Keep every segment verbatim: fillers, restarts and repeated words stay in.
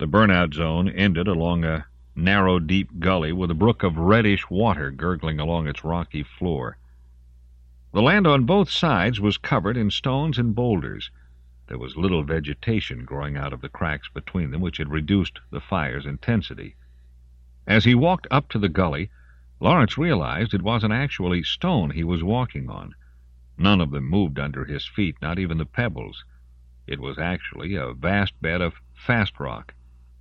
The burnout zone ended along a narrow, deep gully with a brook of reddish water gurgling along its rocky floor. The land on both sides was covered in stones and boulders. There was little vegetation growing out of the cracks between them, which had reduced the fire's intensity. As he walked up to the gully, Lawrence realized it wasn't actually stone he was walking on. None of them moved under his feet, not even the pebbles. It was actually a vast bed of fast rock.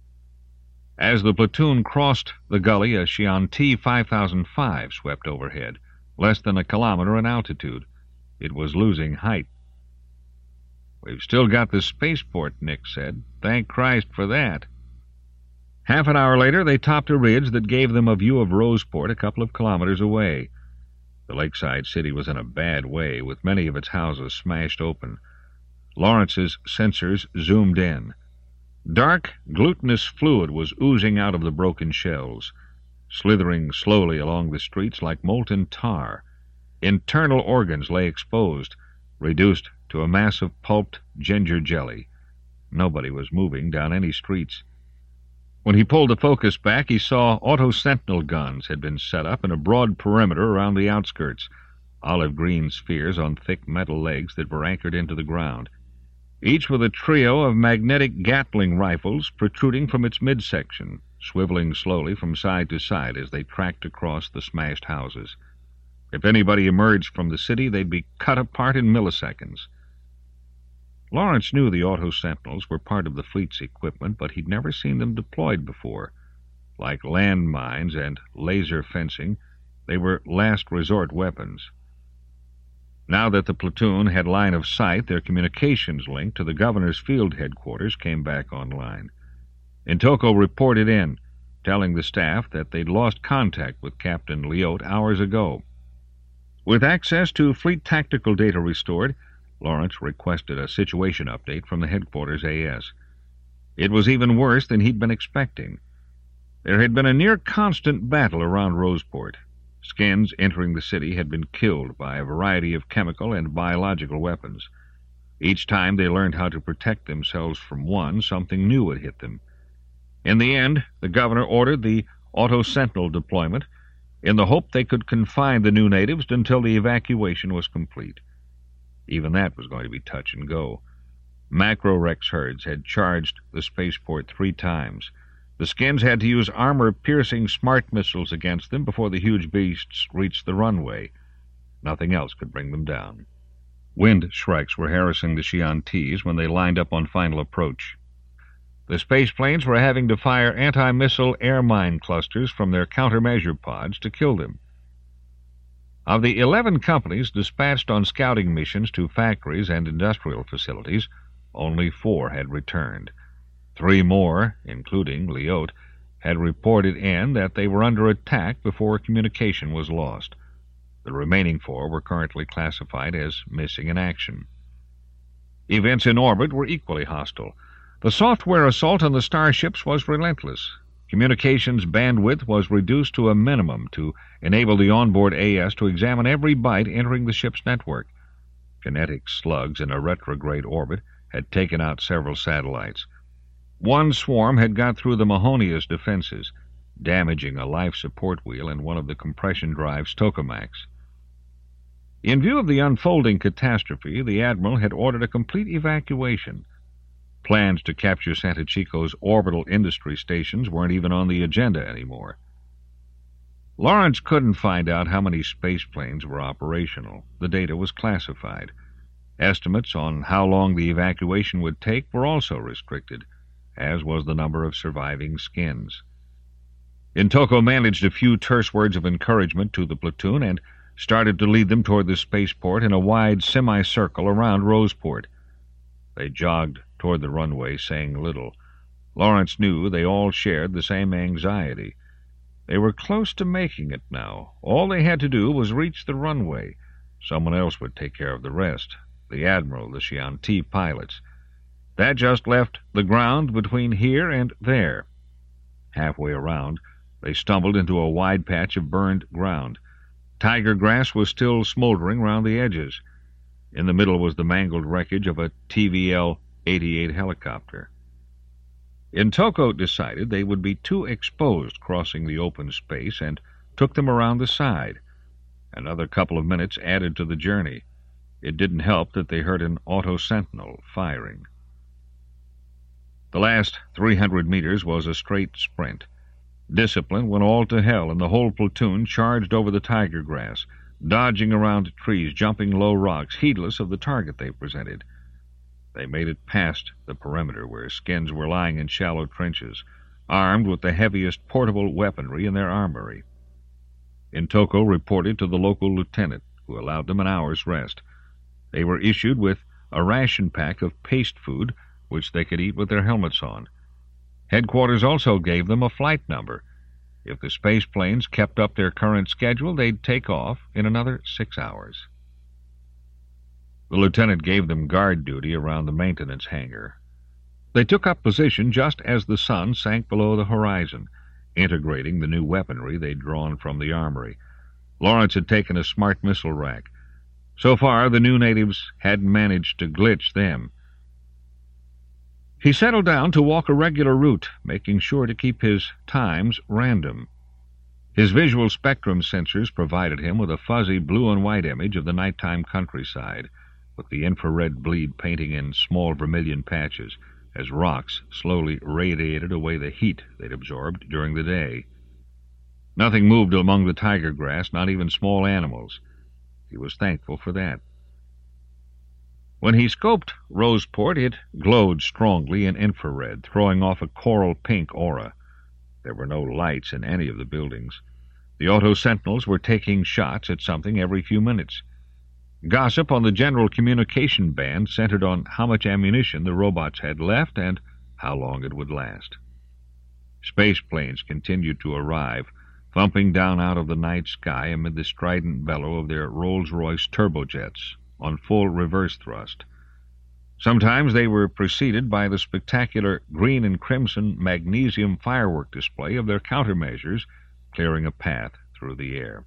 As the platoon crossed the gully, a Chianti five thousand five swept overhead, less than a kilometer in altitude. It was losing height. "We've still got the spaceport," Nick said. "Thank Christ for that." Half an hour later, they topped a ridge that gave them a view of Roseport a couple of kilometers away. The lakeside city was in a bad way, with many of its houses smashed open. Lawrence's sensors zoomed in. Dark, glutinous fluid was oozing out of the broken shells, slithering slowly along the streets like molten tar. Internal organs lay exposed, reduced to a mass of pulped ginger jelly. Nobody was moving down any streets. When he pulled the focus back, he saw auto-sentinel guns had been set up in a broad perimeter around the outskirts, olive-green spheres on thick metal legs that were anchored into the ground, each with a trio of magnetic Gatling rifles protruding from its midsection, swiveling slowly from side to side as they tracked across the smashed houses. If anybody emerged from the city, they'd be cut apart in milliseconds. Lawrence knew the auto-sentinels were part of the fleet's equipment, but he'd never seen them deployed before. Like landmines and laser fencing, they were last-resort weapons. Now that the platoon had line of sight, their communications link to the governor's field headquarters came back online. Intoko reported in, telling the staff that they'd lost contact with Captain Liotte hours ago. With access to fleet tactical data restored, Lawrence requested a situation update from the headquarters A S. It was even worse than he'd been expecting. There had been a near-constant battle around Roseport. Skins entering the city had been killed by a variety of chemical and biological weapons. Each time they learned how to protect themselves from one, something new would hit them. In the end, the governor ordered the auto-sentinel deployment in the hope they could confine the new natives until the evacuation was complete. Even that was going to be touch and go. Macro-Rex herds had charged the spaceport three times. The Skins had to use armor-piercing smart missiles against them before the huge beasts reached the runway. Nothing else could bring them down. Wind shrikes were harassing the Chiantis when they lined up on final approach. The space planes were having to fire anti-missile air mine clusters from their countermeasure pods to kill them. Of the eleven companies dispatched on scouting missions to factories and industrial facilities, only four had returned. Three more, including Liotte, had reported in that they were under attack before communication was lost. The remaining four were currently classified as missing in action. Events in orbit were equally hostile. The software assault on the starships was relentless. Communications bandwidth was reduced to a minimum to enable the onboard A S to examine every byte entering the ship's network. Kinetic slugs in a retrograde orbit had taken out several satellites. One swarm had got through the Mahonia's defenses, damaging a life support wheel in one of the compression drive's tokamaks. In view of the unfolding catastrophe, the Admiral had ordered a complete evacuation. Plans to capture Santa Chico's orbital industry stations weren't even on the agenda anymore. Lawrence couldn't find out how many space planes were operational. The data was classified. Estimates on how long the evacuation would take were also restricted, as was the number of surviving Skins. Intoko managed a few terse words of encouragement to the platoon and started to lead them toward the spaceport in a wide semicircle around Roseport. They jogged toward the runway, saying little. Lawrence knew they all shared the same anxiety. They were close to making it now. All they had to do was reach the runway. Someone else would take care of the rest. The Admiral, the Chianti pilots. That just left the ground between here and there. Halfway around, they stumbled into a wide patch of burned ground. Tiger grass was still smoldering round the edges. In the middle was the mangled wreckage of a T V L eighty-eight helicopter. Intoko decided they would be too exposed crossing the open space and took them around the side. Another couple of minutes added to the journey. It didn't help that they heard an auto sentinel firing. The last three hundred meters was a straight sprint. Discipline went all to hell, and the whole platoon charged over the tiger grass, dodging around trees, jumping low rocks, heedless of the target they presented. They made it past the perimeter, where skins were lying in shallow trenches, armed with the heaviest portable weaponry in their armory. Intoko reported to the local lieutenant, who allowed them an hour's rest. They were issued with a ration pack of paste food, which they could eat with their helmets on. Headquarters also gave them a flight number. If the space planes kept up their current schedule, they'd take off in another six hours. The lieutenant gave them guard duty around the maintenance hangar. They took up position just as the sun sank below the horizon, integrating the new weaponry they'd drawn from the armory. Lawrence had taken a smart missile rack. So far, the new natives hadn't managed to glitch them. He settled down to walk a regular route, making sure to keep his times random. His visual spectrum sensors provided him with a fuzzy blue and white image of the nighttime countryside, with the infrared bleed painting in small vermilion patches, as rocks slowly radiated away the heat they'd absorbed during the day. Nothing moved among the tiger grass, not even small animals. He was thankful for that. When he scoped Roseport, it glowed strongly in infrared, throwing off a coral pink aura. There were no lights in any of the buildings. The auto sentinels were taking shots at something every few minutes. Gossip on the general communication band centered on how much ammunition the robots had left and how long it would last. Space planes continued to arrive, thumping down out of the night sky amid the strident bellow of their Rolls-Royce turbojets on full reverse thrust. Sometimes they were preceded by the spectacular green and crimson magnesium firework display of their countermeasures, clearing a path through the air.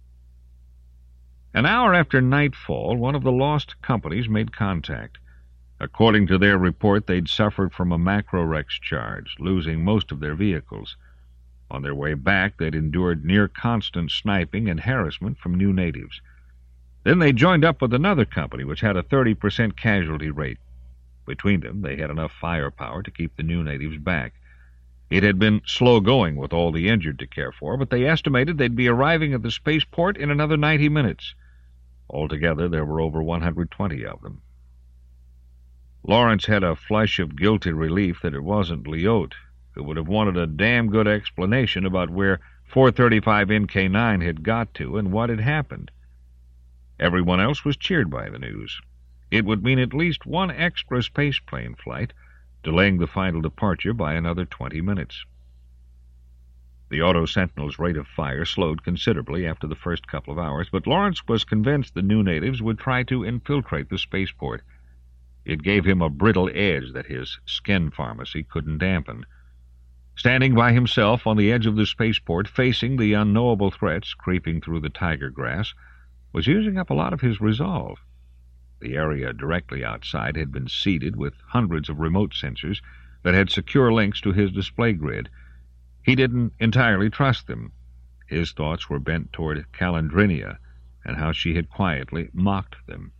An hour after nightfall, one of the lost companies made contact. According to their report, they'd suffered from a Macrorex charge, losing most of their vehicles. On their way back, they'd endured near-constant sniping and harassment from new natives. Then they joined up with another company, which had a thirty percent casualty rate. Between them, they had enough firepower to keep the new natives back. It had been slow going with all the injured to care for, but they estimated they'd be arriving at the spaceport in another ninety minutes. Altogether, there were over one hundred twenty of them. Lawrence had a flush of guilty relief that it wasn't Lyote, who would have wanted a damn good explanation about where four thirty-five N K nine had got to and what had happened. Everyone else was cheered by the news. It would mean at least one extra spaceplane flight, delaying the final departure by another twenty minutes. The auto sentinel's rate of fire slowed considerably after the first couple of hours, but Lawrence was convinced the new natives would try to infiltrate the spaceport. It gave him a brittle edge that his skin pharmacy couldn't dampen. Standing by himself on the edge of the spaceport, facing the unknowable threats creeping through the tiger grass, was using up a lot of his resolve. The area directly outside had been seeded with hundreds of remote sensors that had secure links to his display grid. He didn't entirely trust them. His thoughts were bent toward Calandrinia and how she had quietly mocked them.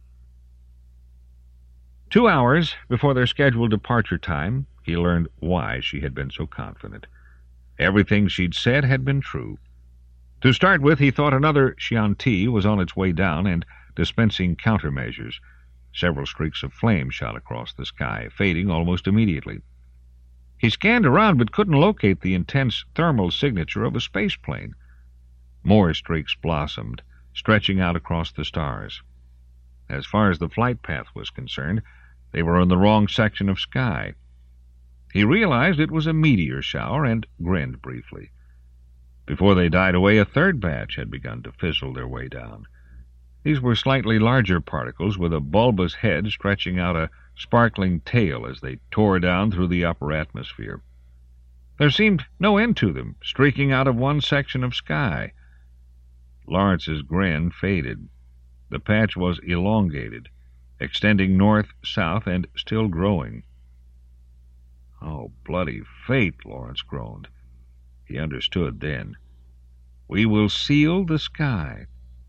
Two hours before their scheduled departure time, he learned why she had been so confident. Everything she'd said had been true. To start with, he thought another Chianti was on its way down and dispensing countermeasures. Several streaks of flame shot across the sky, fading almost immediately. He scanned around but couldn't locate the intense thermal signature of a spaceplane. More streaks blossomed, stretching out across the stars. As far as the flight path was concerned, they were in the wrong section of sky. He realized it was a meteor shower and grinned briefly. Before they died away, a third batch had begun to fizzle their way down. These were slightly larger particles with a bulbous head stretching out a sparkling tail as they tore down through the upper atmosphere. There seemed no end to them, streaking out of one section of sky. Lawrence's grin faded. The patch was elongated, extending north, south, and still growing. Oh, bloody fate, Lawrence groaned. He understood then. We will seal the sky.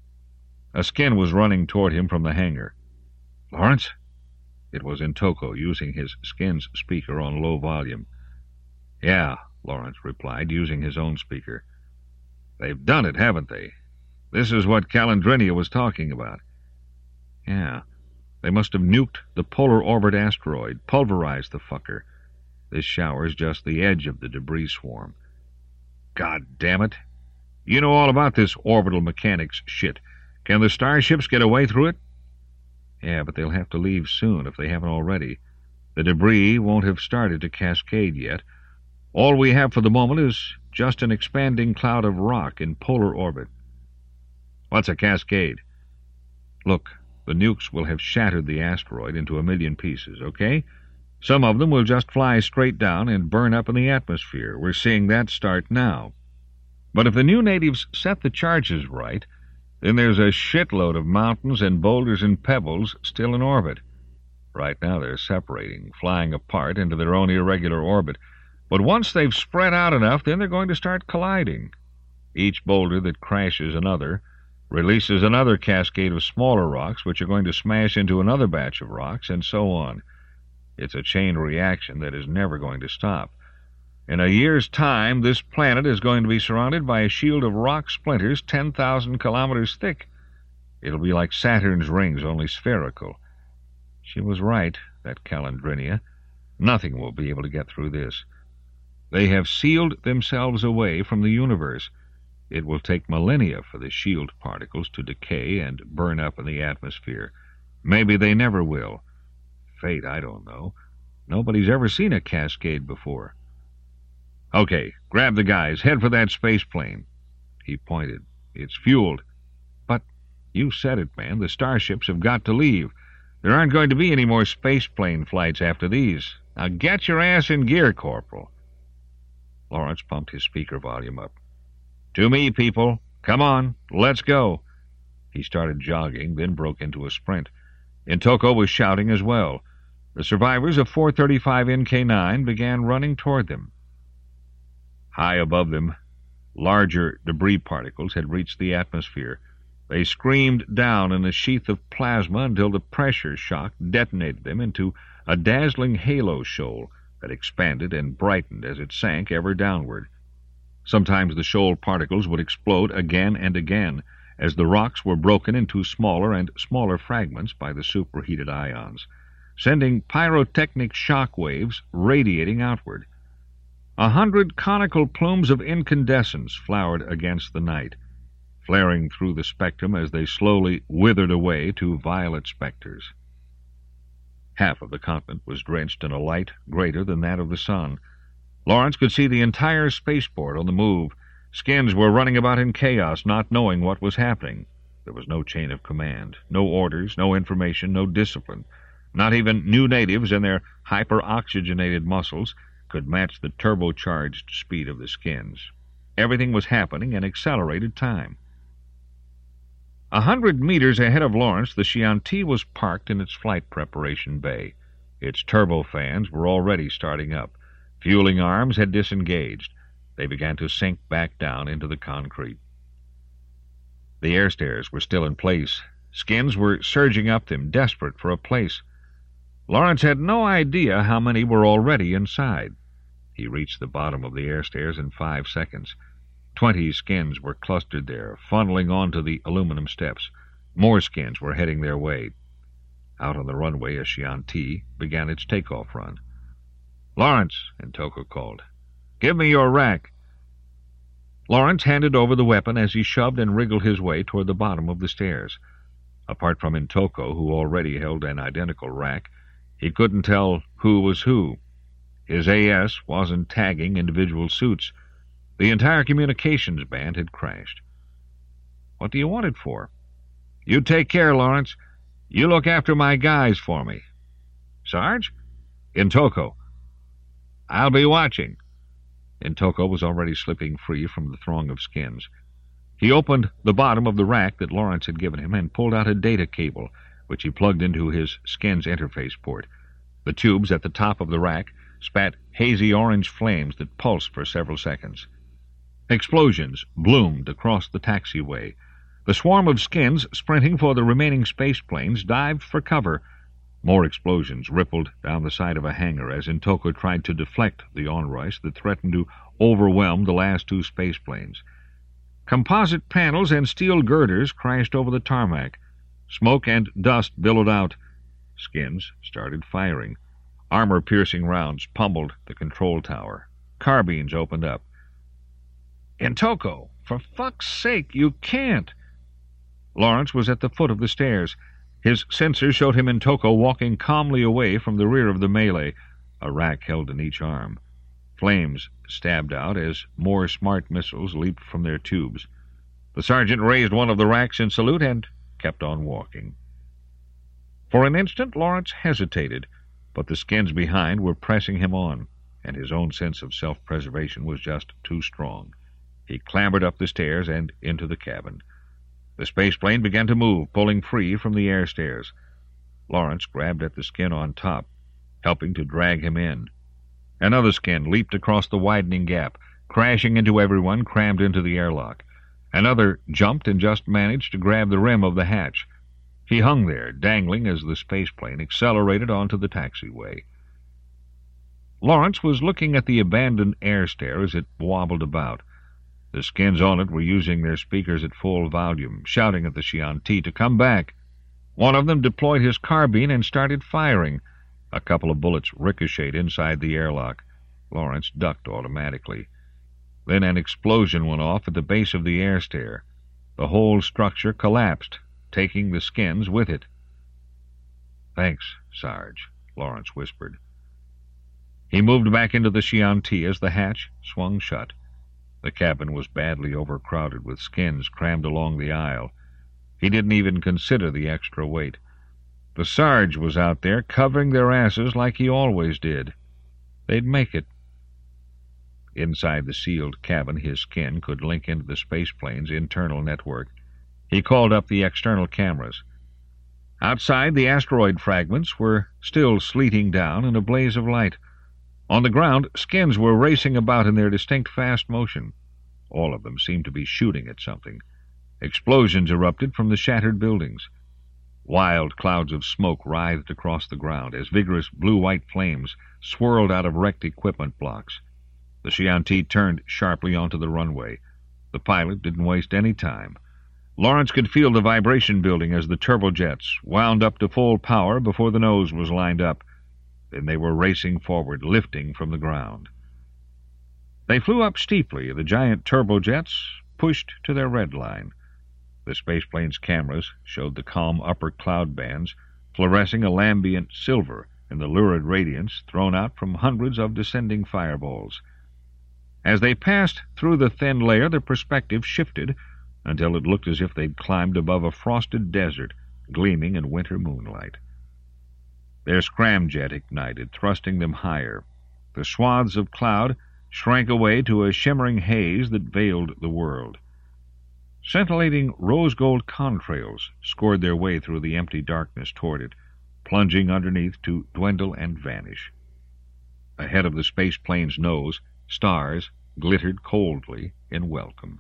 A skin was running toward him from the hangar. Lawrence? It was Intoko, using his skin's speaker on low volume. Yeah, Lawrence replied, using his own speaker. They've done it, haven't they? This is what Calandrinia was talking about. Yeah, they must have nuked the polar orbit asteroid, pulverized the fucker. This shower's just the edge of the debris swarm. God damn it. You know all about this orbital mechanics shit. Can the starships get away through it? Yeah, but they'll have to leave soon if they haven't already. The debris won't have started to cascade yet. All we have for the moment is just an expanding cloud of rock in polar orbit. What's a cascade? Look, the nukes will have shattered the asteroid into a million pieces, okay? Some of them will just fly straight down and burn up in the atmosphere. We're seeing that start now. But if the new natives set the charges right, then there's a shitload of mountains and boulders and pebbles still in orbit. Right now they're separating, flying apart into their own irregular orbit. But once they've spread out enough, then they're going to start colliding. Each boulder that crashes another releases another cascade of smaller rocks, which are going to smash into another batch of rocks, and so on. It's a chain reaction that is never going to stop. In a year's time, this planet is going to be surrounded by a shield of rock splinters ten thousand kilometers thick. It'll be like Saturn's rings, only spherical. She was right, that Calandrinia. Nothing will be able to get through this. They have sealed themselves away from the universe. It will take millennia for the shield particles to decay and burn up in the atmosphere. Maybe they never will. Fate, I don't know. Nobody's ever seen a cascade before. Okay, grab the guys. Head for that space plane. He pointed. It's fueled. But you said it, man. The starships have got to leave. There aren't going to be any more space plane flights after these. Now get your ass in gear, Corporal. Lawrence pumped his speaker volume up. To me, people. Come on, let's go. He started jogging, then broke into a sprint. Intoko was shouting as well. The survivors of four thirty-five N K nine began running toward them. High above them, larger debris particles had reached the atmosphere. They screamed down in a sheath of plasma until the pressure shock detonated them into a dazzling halo shoal that expanded and brightened as it sank ever downward. Sometimes the shoal particles would explode again and again as the rocks were broken into smaller and smaller fragments by the superheated ions, sending pyrotechnic shock waves radiating outward. A hundred conical plumes of incandescence flowered against the night, flaring through the spectrum as they slowly withered away to violet specters. Half of the continent was drenched in a light greater than that of the sun. Lawrence could see the entire spaceport on the move. Skins were running about in chaos, not knowing what was happening. There was no chain of command, no orders, no information, no discipline. Not even new natives and their hyper-oxygenated muscles could match the turbocharged speed of the skins. Everything was happening in accelerated time. A hundred meters ahead of Lawrence, the Chianti was parked in its flight preparation bay. Its turbofans were already starting up. Fueling arms had disengaged. They began to sink back down into the concrete. The air stairs were still in place. Skins were surging up them, desperate for a place. Lawrence had no idea how many were already inside. He reached the bottom of the air stairs in five seconds. Twenty skins were clustered there, funneling onto the aluminum steps. More skins were heading their way. Out on the runway, a Chianti began its takeoff run. "Lawrence," Intoko called, "give me your rack." Lawrence handed over the weapon as he shoved and wriggled his way toward the bottom of the stairs. Apart from Intoko, who already held an identical rack, he couldn't tell who was who. His A S wasn't tagging individual suits. The entire communications band had crashed. "What do you want it for?" "You take care, Lawrence. You look after my guys for me." "Sarge?" "Intoko." "I'll be watching." Intoko was already slipping free from the throng of skins. He opened the bottom of the rack that Lawrence had given him and pulled out a data cable, which he plugged into his skin's interface port. The tubes at the top of the rack spat hazy orange flames that pulsed for several seconds. Explosions bloomed across the taxiway. The swarm of skins sprinting for the remaining space planes dived for cover. More explosions rippled down the side of a hangar as Intoko tried to deflect the onrush that threatened to overwhelm the last two space planes. Composite panels and steel girders crashed over the tarmac. Smoke and dust billowed out. Skins started firing. Armor-piercing rounds pummeled the control tower. Carbines opened up. "Intoko, for fuck's sake, you can't!" Lawrence was at the foot of the stairs. His sensors showed him Intoko walking calmly away from the rear of the melee, a rack held in each arm. Flames stabbed out as more smart missiles leaped from their tubes. The sergeant raised one of the racks in salute and kept on walking. For an instant Lawrence hesitated, but the skins behind were pressing him on, and his own sense of self-preservation was just too strong. He clambered up the stairs and into the cabin. The space plane began to move, pulling free from the air stairs. Lawrence grabbed at the skin on top, helping to drag him in. Another skin leaped across the widening gap, crashing into everyone crammed into the airlock. Another jumped and just managed to grab the rim of the hatch. He hung there, dangling as the space plane accelerated onto the taxiway. Lawrence was looking at the abandoned air stair as it wobbled about. The skins on it were using their speakers at full volume, shouting at the Chianti to come back. One of them deployed his carbine and started firing. A couple of bullets ricocheted inside the airlock. Lawrence ducked automatically. Then an explosion went off at the base of the air stair. The whole structure collapsed, taking the skins with it. "Thanks, Sarge," Lawrence whispered. He moved back into the Chianti as the hatch swung shut. The cabin was badly overcrowded with skins crammed along the aisle. He didn't even consider the extra weight. The Sarge was out there covering their asses like he always did. They'd make it. Inside the sealed cabin, his skin could link into the space plane's internal network. He called up the external cameras. Outside, the asteroid fragments were still sleeting down in a blaze of light. On the ground, skins were racing about in their distinct fast motion. All of them seemed to be shooting at something. Explosions erupted from the shattered buildings. Wild clouds of smoke writhed across the ground as vigorous blue-white flames swirled out of wrecked equipment blocks. The Chianti turned sharply onto the runway. The pilot didn't waste any time. Lawrence could feel the vibration building as the turbojets wound up to full power before the nose was lined up. Then they were racing forward, lifting from the ground. They flew up steeply, the giant turbojets pushed to their red line. The spaceplane's cameras showed the calm upper cloud bands fluorescing a lambent silver in the lurid radiance thrown out from hundreds of descending fireballs. As they passed through the thin layer, their perspective shifted until it looked as if they'd climbed above a frosted desert, gleaming in winter moonlight. Their scramjet ignited, thrusting them higher. The swaths of cloud shrank away to a shimmering haze that veiled the world. Scintillating rose-gold contrails scored their way through the empty darkness toward it, plunging underneath to dwindle and vanish. Ahead of the space plane's nose, stars glittered coldly in welcome.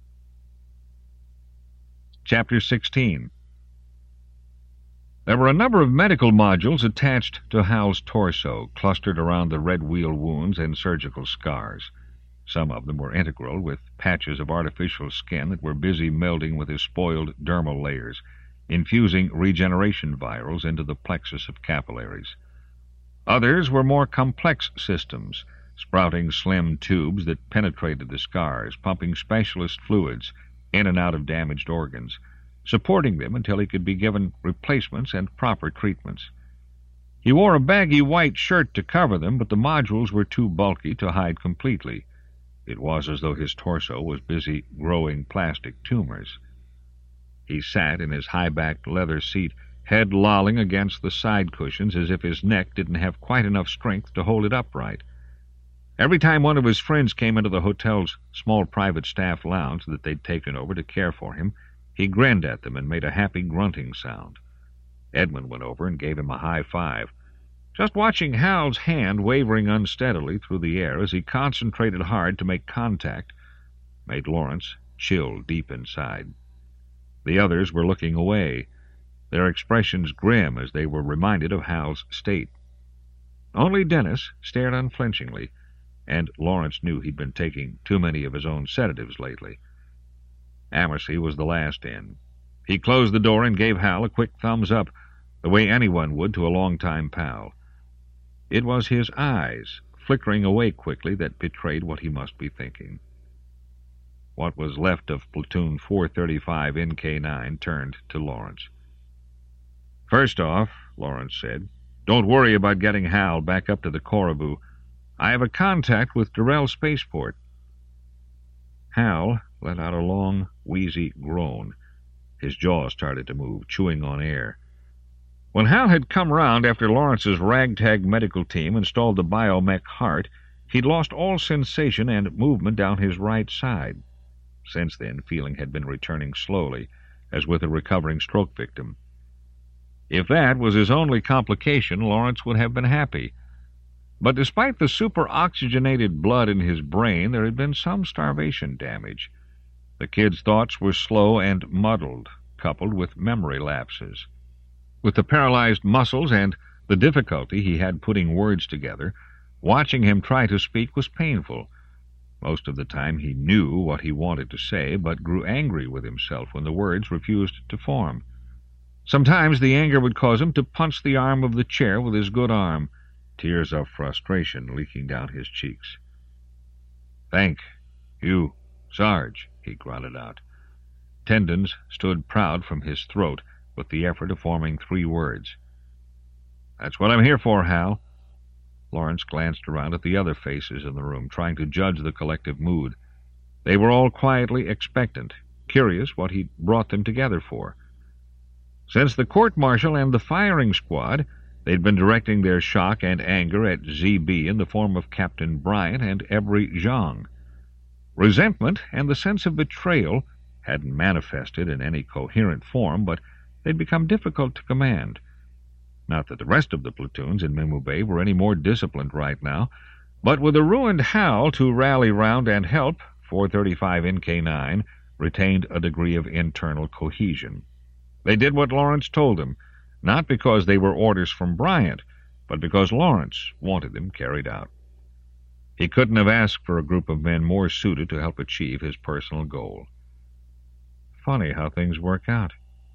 Chapter sixteen. There were a number of medical modules attached to Hal's torso, clustered around the red wheel wounds and surgical scars. Some of them were integral, with patches of artificial skin that were busy melding with his spoiled dermal layers, infusing regeneration virals into the plexus of capillaries. Others were more complex systems, sprouting slim tubes that penetrated the scars, pumping specialist fluids in and out of damaged organs, supporting them until he could be given replacements and proper treatments. He wore a baggy white shirt to cover them, but the modules were too bulky to hide completely. It was as though his torso was busy growing plastic tumors. He sat in his high-backed leather seat, head lolling against the side cushions as if his neck didn't have quite enough strength to hold it upright. Every time one of his friends came into the hotel's small private staff lounge that they'd taken over to care for him, he grinned at them and made a happy grunting sound. Edmund went over and gave him a high five. Just watching Hal's hand wavering unsteadily through the air as he concentrated hard to make contact made Lawrence chill deep inside. The others were looking away, their expressions grim as they were reminded of Hal's state. Only Dennis stared unflinchingly, and Lawrence knew he'd been taking too many of his own sedatives lately. Amersey was the last in. He closed the door and gave Hal a quick thumbs up, the way anyone would to a long-time pal. It was his eyes, flickering away quickly, that betrayed what he must be thinking. What was left of Platoon four thirty-five N K nine turned to Lawrence. "First off," Lawrence said, "don't worry about getting Hal back up to the Coraboo. I have a contact with Durrell Spaceport." Hal let out a long, wheezy groan. His jaw started to move, chewing on air. When Hal had come round after Lawrence's ragtag medical team installed the biomech heart, he'd lost all sensation and movement down his right side. Since then, feeling had been returning slowly, as with a recovering stroke victim. If that was his only complication, Lawrence would have been happy. But despite the super-oxygenated blood in his brain, there had been some starvation damage. The kid's thoughts were slow and muddled, coupled with memory lapses. With the paralyzed muscles and the difficulty he had putting words together, watching him try to speak was painful. Most of the time he knew what he wanted to say, but grew angry with himself when the words refused to form. Sometimes the anger would cause him to punch the arm of the chair with his good arm, tears of frustration leaking down his cheeks. "Thank you, Sarge," he grunted out. Tendons stood proud from his throat with the effort of forming three words. "That's what I'm here for, Hal." Lawrence glanced around at the other faces in the room, trying to judge the collective mood. They were all quietly expectant, curious what he'd brought them together for. Since the court-martial and the firing squad, they'd been directing their shock and anger at Z B in the form of Captain Bryant and Every Zhang. Resentment and the sense of betrayal hadn't manifested in any coherent form, but they'd become difficult to command. Not that the rest of the platoons in Mimu Bay were any more disciplined right now, but with a ruined Hal to rally round and help, four thirty-five N K nine retained a degree of internal cohesion. They did what Lawrence told them, not because they were orders from Bryant, but because Lawrence wanted them carried out. He couldn't have asked for a group of men more suited to help achieve his personal goal. Funny how things work out.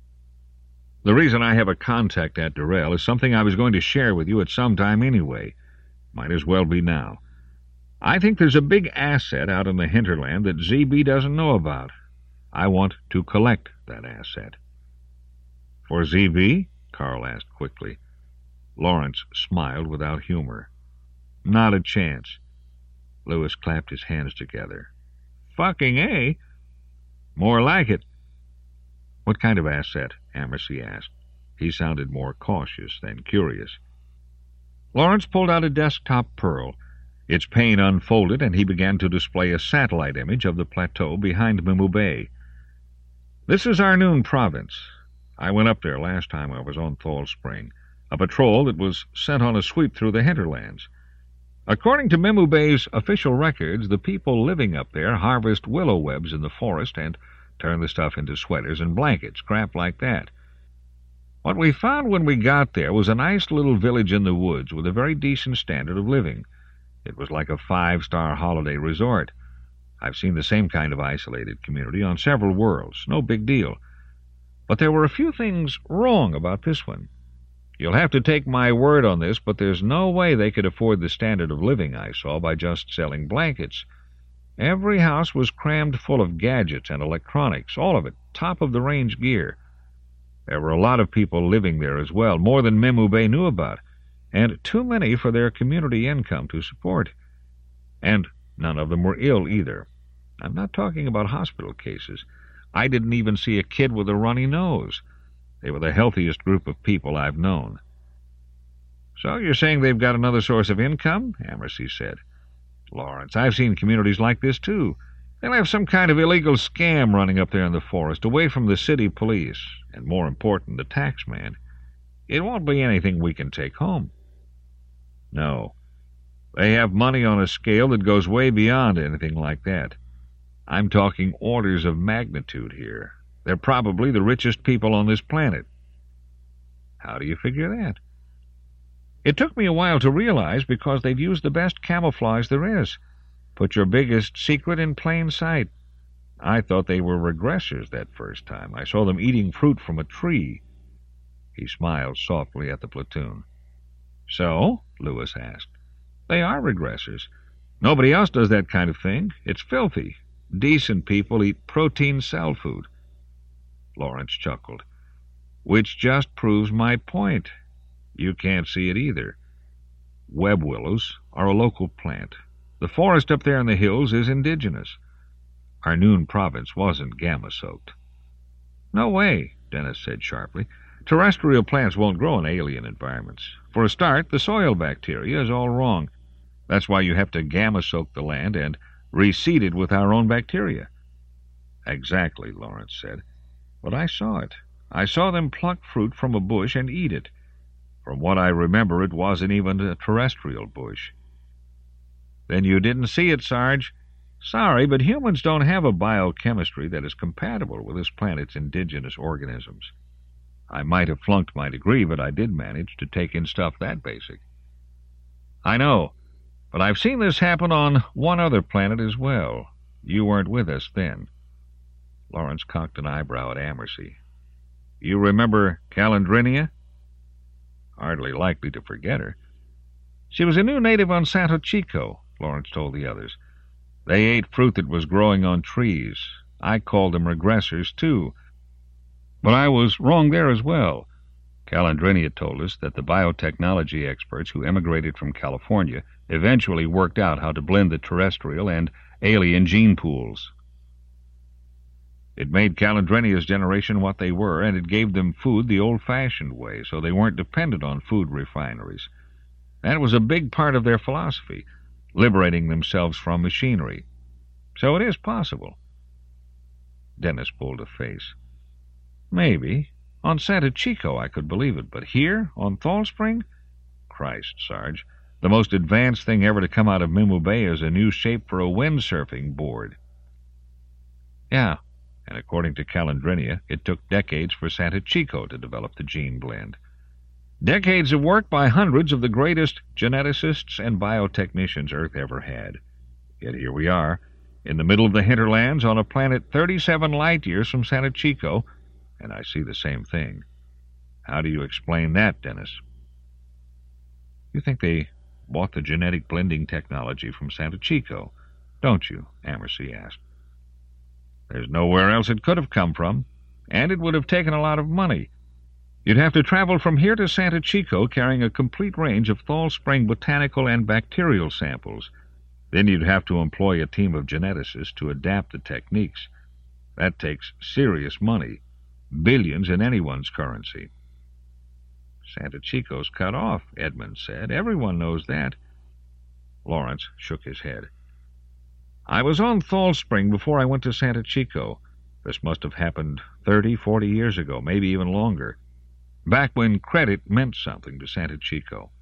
The reason I have a contact at Durrell is something I was going to share with you at some time anyway. Might as well be now. I think there's a big asset out in the hinterland that Z B doesn't know about. I want to collect that asset. For Z B? Carl asked quickly. Lawrence smiled without humor. Not a chance. Lewis clapped his hands together. Fucking A? More like it. What kind of asset? Amersey asked. He sounded more cautious than curious. Lawrence pulled out a desktop Pearl. Its pane unfolded, and he began to display a satellite image of the plateau behind Mimu Bay. This is Arnoon Province. I went up there last time I was on Thal Spring, a patrol that was sent on a sweep through the hinterlands. According to Mimu Bay's official records, the people living up there harvest willow webs in the forest and turn the stuff into sweaters and blankets, crap like that. What we found when we got there was a nice little village in the woods with a very decent standard of living. It was like a five-star holiday resort. I've seen the same kind of isolated community on several worlds. No big deal. But there were a few things wrong about this one. You'll have to take my word on this, but there's no way they could afford the standard of living I saw by just selling blankets. Every house was crammed full of gadgets and electronics, all of it top-of-the-range gear. There were a lot of people living there as well, more than Mimu Bay knew about, and too many for their community income to support. And none of them were ill either. I'm not talking about hospital cases. I didn't even see a kid with a runny nose. They were the healthiest group of people I've known. So you're saying they've got another source of income? Amersey said. Lawrence, I've seen communities like this, too. They'll have some kind of illegal scam running up there in the forest, away from the city police, and more important, the tax man. It won't be anything we can take home. No. They have money on a scale that goes way beyond anything like that. I'm talking orders of magnitude here. They're probably the richest people on this planet. How do you figure that? It took me a while to realize because they've used the best camouflage there is. Put your biggest secret in plain sight. I thought they were regressors that first time. I saw them eating fruit from a tree. He smiled softly at the platoon. So? Lewis asked. They are regressors. Nobody else does that kind of thing. It's filthy. Decent people eat protein cell food. Lawrence chuckled. Which just proves my point. You can't see it either. Web willows are a local plant. The forest up there in the hills is indigenous. Arnoon province wasn't gamma-soaked. No way, Dennis said sharply. Terrestrial plants won't grow in alien environments. For a start, the soil bacteria is all wrong. That's why you have to gamma-soak the land and reseed it with our own bacteria. Exactly, Lawrence said. But I saw it. I saw them pluck fruit from a bush and eat it. From what I remember, it wasn't even a terrestrial bush. Then you didn't see it, Sarge. Sorry, but humans don't have a biochemistry that is compatible with this planet's indigenous organisms. I might have flunked my degree, but I did manage to take in stuff that basic. I know, but I've seen this happen on one other planet as well. You weren't with us then. Lawrence cocked an eyebrow at Amersey. You remember Calandrinia? Hardly likely to forget her. She was a new native on Santo Chico, Lawrence told the others. They ate fruit that was growing on trees. I called them regressors, too. But I was wrong there as well. Calandrinia told us that the biotechnology experts who emigrated from California eventually worked out how to blend the terrestrial and alien gene pools. It made Calandrinia's generation what they were, and it gave them food the old-fashioned way, so they weren't dependent on food refineries. That was a big part of their philosophy, liberating themselves from machinery. So it is possible. Dennis pulled a face. Maybe. On Santo Chico I could believe it, but here, on Thal Spring? Christ, Sarge, the most advanced thing ever to come out of Mimu Bay is a new shape for a windsurfing board. Yeah, and according to Calandrinia, it took decades for Santo Chico to develop the gene blend. Decades of work by hundreds of the greatest geneticists and biotechnicians Earth ever had. Yet here we are, in the middle of the hinterlands on a planet thirty-seven light-years from Santo Chico, and I see the same thing. How do you explain that, Dennis? You think they bought the genetic blending technology from Santo Chico, don't you? Amersey asked. There's nowhere else it could have come from, and it would have taken a lot of money. You'd have to travel from here to Santo Chico carrying a complete range of Thal Spring botanical and bacterial samples. Then you'd have to employ a team of geneticists to adapt the techniques. That takes serious money, billions in anyone's currency. Santo Chico's cut off, Edmund said. Everyone knows that. Lawrence shook his head. I was on Thal Spring before I went to Santo Chico. This must have happened thirty, forty years ago, maybe even longer. Back when credit meant something to Santo Chico.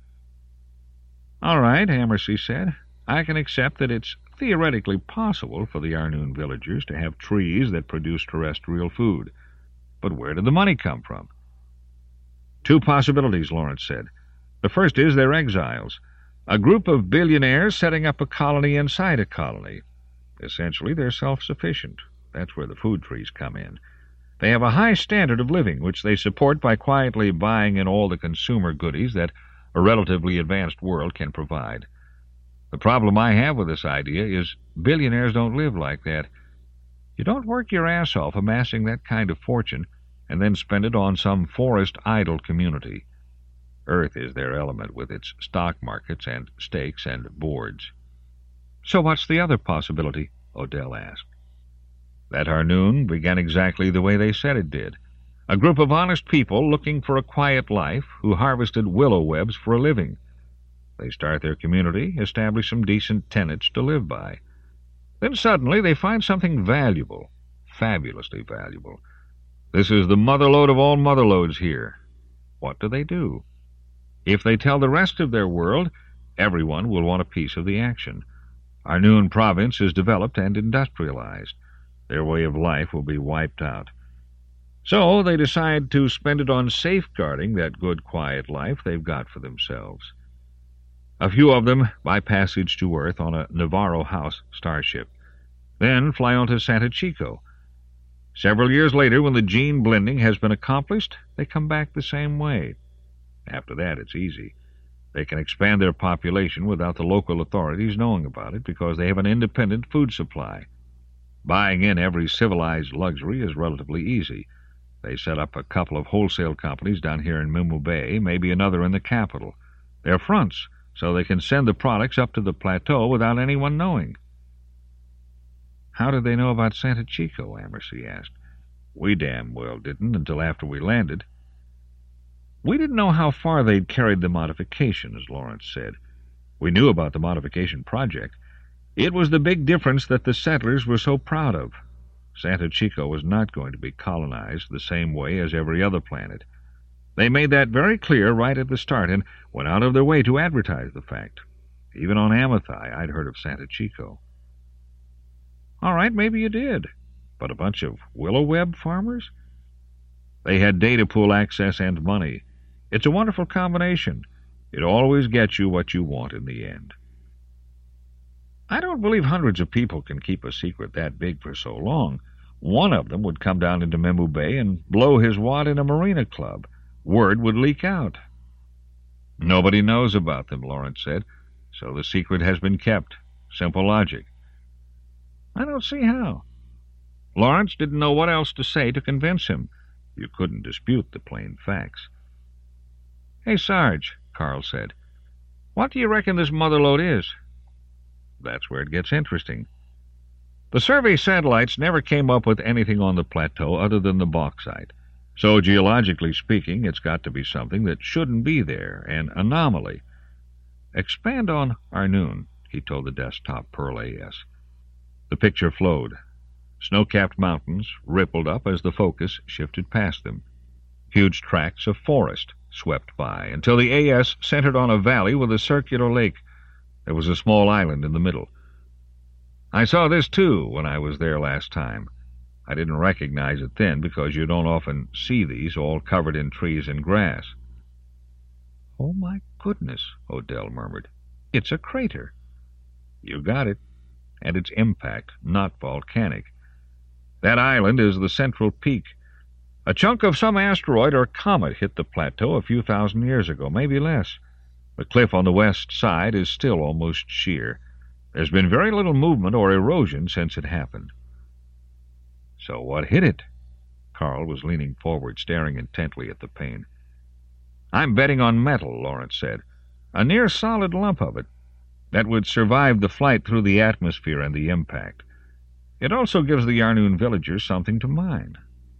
All right, Amersey said. I can accept that it's theoretically possible for the Arnoon villagers to have trees that produce terrestrial food. But where did the money come from? Two possibilities, Lawrence said. The first is they're exiles, a group of billionaires setting up a colony inside a colony. Essentially, they're self-sufficient. That's where the food trees come in. They have a high standard of living, which they support by quietly buying in all the consumer goodies that a relatively advanced world can provide. The problem I have with this idea is billionaires don't live like that. You don't work your ass off amassing that kind of fortune and then spend it on some forest-idle community. Earth is their element with its stock markets and stakes and boards. So what's the other possibility? Odell asked. That Arnoon began exactly the way they said it did. A group of honest people looking for a quiet life who harvested willow webs for a living. They start their community, establish some decent tenets to live by. Then suddenly they find something valuable, fabulously valuable. This is the motherlode of all motherlodes here. What do they do? If they tell the rest of their world, Everyone will want a piece of the action. Arnoon province is developed and industrialized. Their way of life will be wiped out. So they decide to spend it on safeguarding that good, quiet life they've got for themselves. A few of them buy passage to Earth on a Navarro House starship, then fly on to Santo Chico. Several years later, when the gene blending has been accomplished, they come back the same way. After that, it's easy. They can expand their population without the local authorities knowing about it because they have an independent food supply. Buying in every civilized luxury is relatively easy. They set up a couple of wholesale companies down here in Mimu Bay, maybe another in the capital. They're fronts, so they can send the products up to the plateau without anyone knowing. How did they know about Santo Chico? Amersey asked. We damn well didn't until after we landed. We didn't know how far they'd carried the modifications, Lawrence said. We knew about the modification project. It was the big difference that the settlers were so proud of. Santo Chico was not going to be colonized the same way as every other planet. They made that very clear right at the start and went out of their way to advertise the fact. Even on Amathai, I'd heard of Santo Chico. All right, maybe you did. But a bunch of willow web farmers? They had data pool access and money. It's a wonderful combination. It always gets you what you want in the end. I don't believe hundreds of people can keep a secret that big for so long. One of them would come down into Mimu Bay and blow his wad in a marina club. Word would leak out. Nobody knows about them, Lawrence said, so the secret has been kept. Simple logic. I don't see how. Lawrence didn't know what else to say to convince him. You couldn't dispute the plain facts. Hey, Sarge, Carl said, what do you reckon this motherlode is? That's where it gets interesting. The survey satellites never came up with anything on the plateau other than the bauxite. So, geologically speaking, it's got to be something that shouldn't be there, an anomaly. Expand on Arnoon, he told the desktop Pearl A S. The picture flowed. Snow-capped mountains rippled up as the focus shifted past them. Huge tracts of forest swept by, until the A S centered on a valley with a circular lake. There was a small island in the middle. I saw this, too, when I was there last time. I didn't recognize it then because you don't often see these all covered in trees and grass. Oh, my goodness, Odell murmured. It's a crater. You got it. And its impact, not volcanic. That island is the central peak. A chunk of some asteroid or comet hit the plateau a few thousand years ago, maybe less. The cliff on the west side is still almost sheer. There's been very little movement or erosion since it happened. So what hit it? Carl was leaning forward, staring intently at the pane. I'm betting on metal, Lawrence said. A near-solid lump of it. That would survive the flight through the atmosphere and the impact. It also gives the Arnoon villagers something to mine.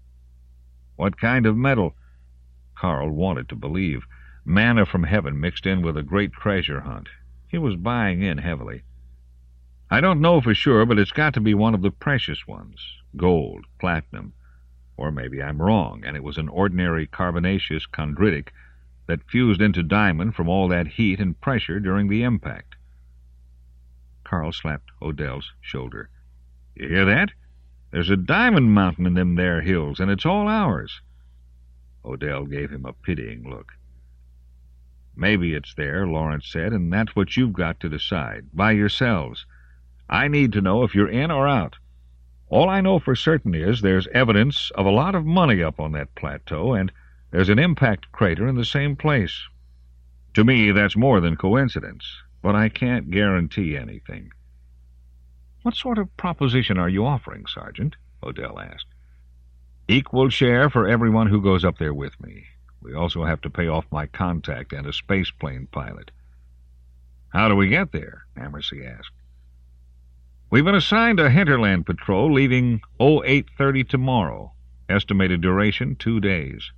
What kind of metal? Carl wanted to believe. Manna from heaven mixed in with a great treasure hunt. He was buying in heavily. I don't know for sure, but it's got to be one of the precious ones. Gold, platinum. Or maybe I'm wrong, and it was an ordinary carbonaceous chondritic that fused into diamond from all that heat and pressure during the impact. Carl slapped Odell's shoulder. You hear that? There's a diamond mountain in them there hills, and it's all ours. Odell gave him a pitying look. Maybe it's there, Lawrence said, and that's what you've got to decide, by yourselves. I need to know if you're in or out. All I know for certain is there's evidence of a lot of money up on that plateau, and there's an impact crater in the same place. To me, that's more than coincidence, but I can't guarantee anything. What sort of proposition are you offering, Sergeant? Odell asked. Equal share for everyone who goes up there with me. We also have to pay off my contact and a spaceplane pilot. How do we get there? Amersey asked. We've been assigned a hinterland patrol leaving oh eight thirty tomorrow. Estimated duration, two days.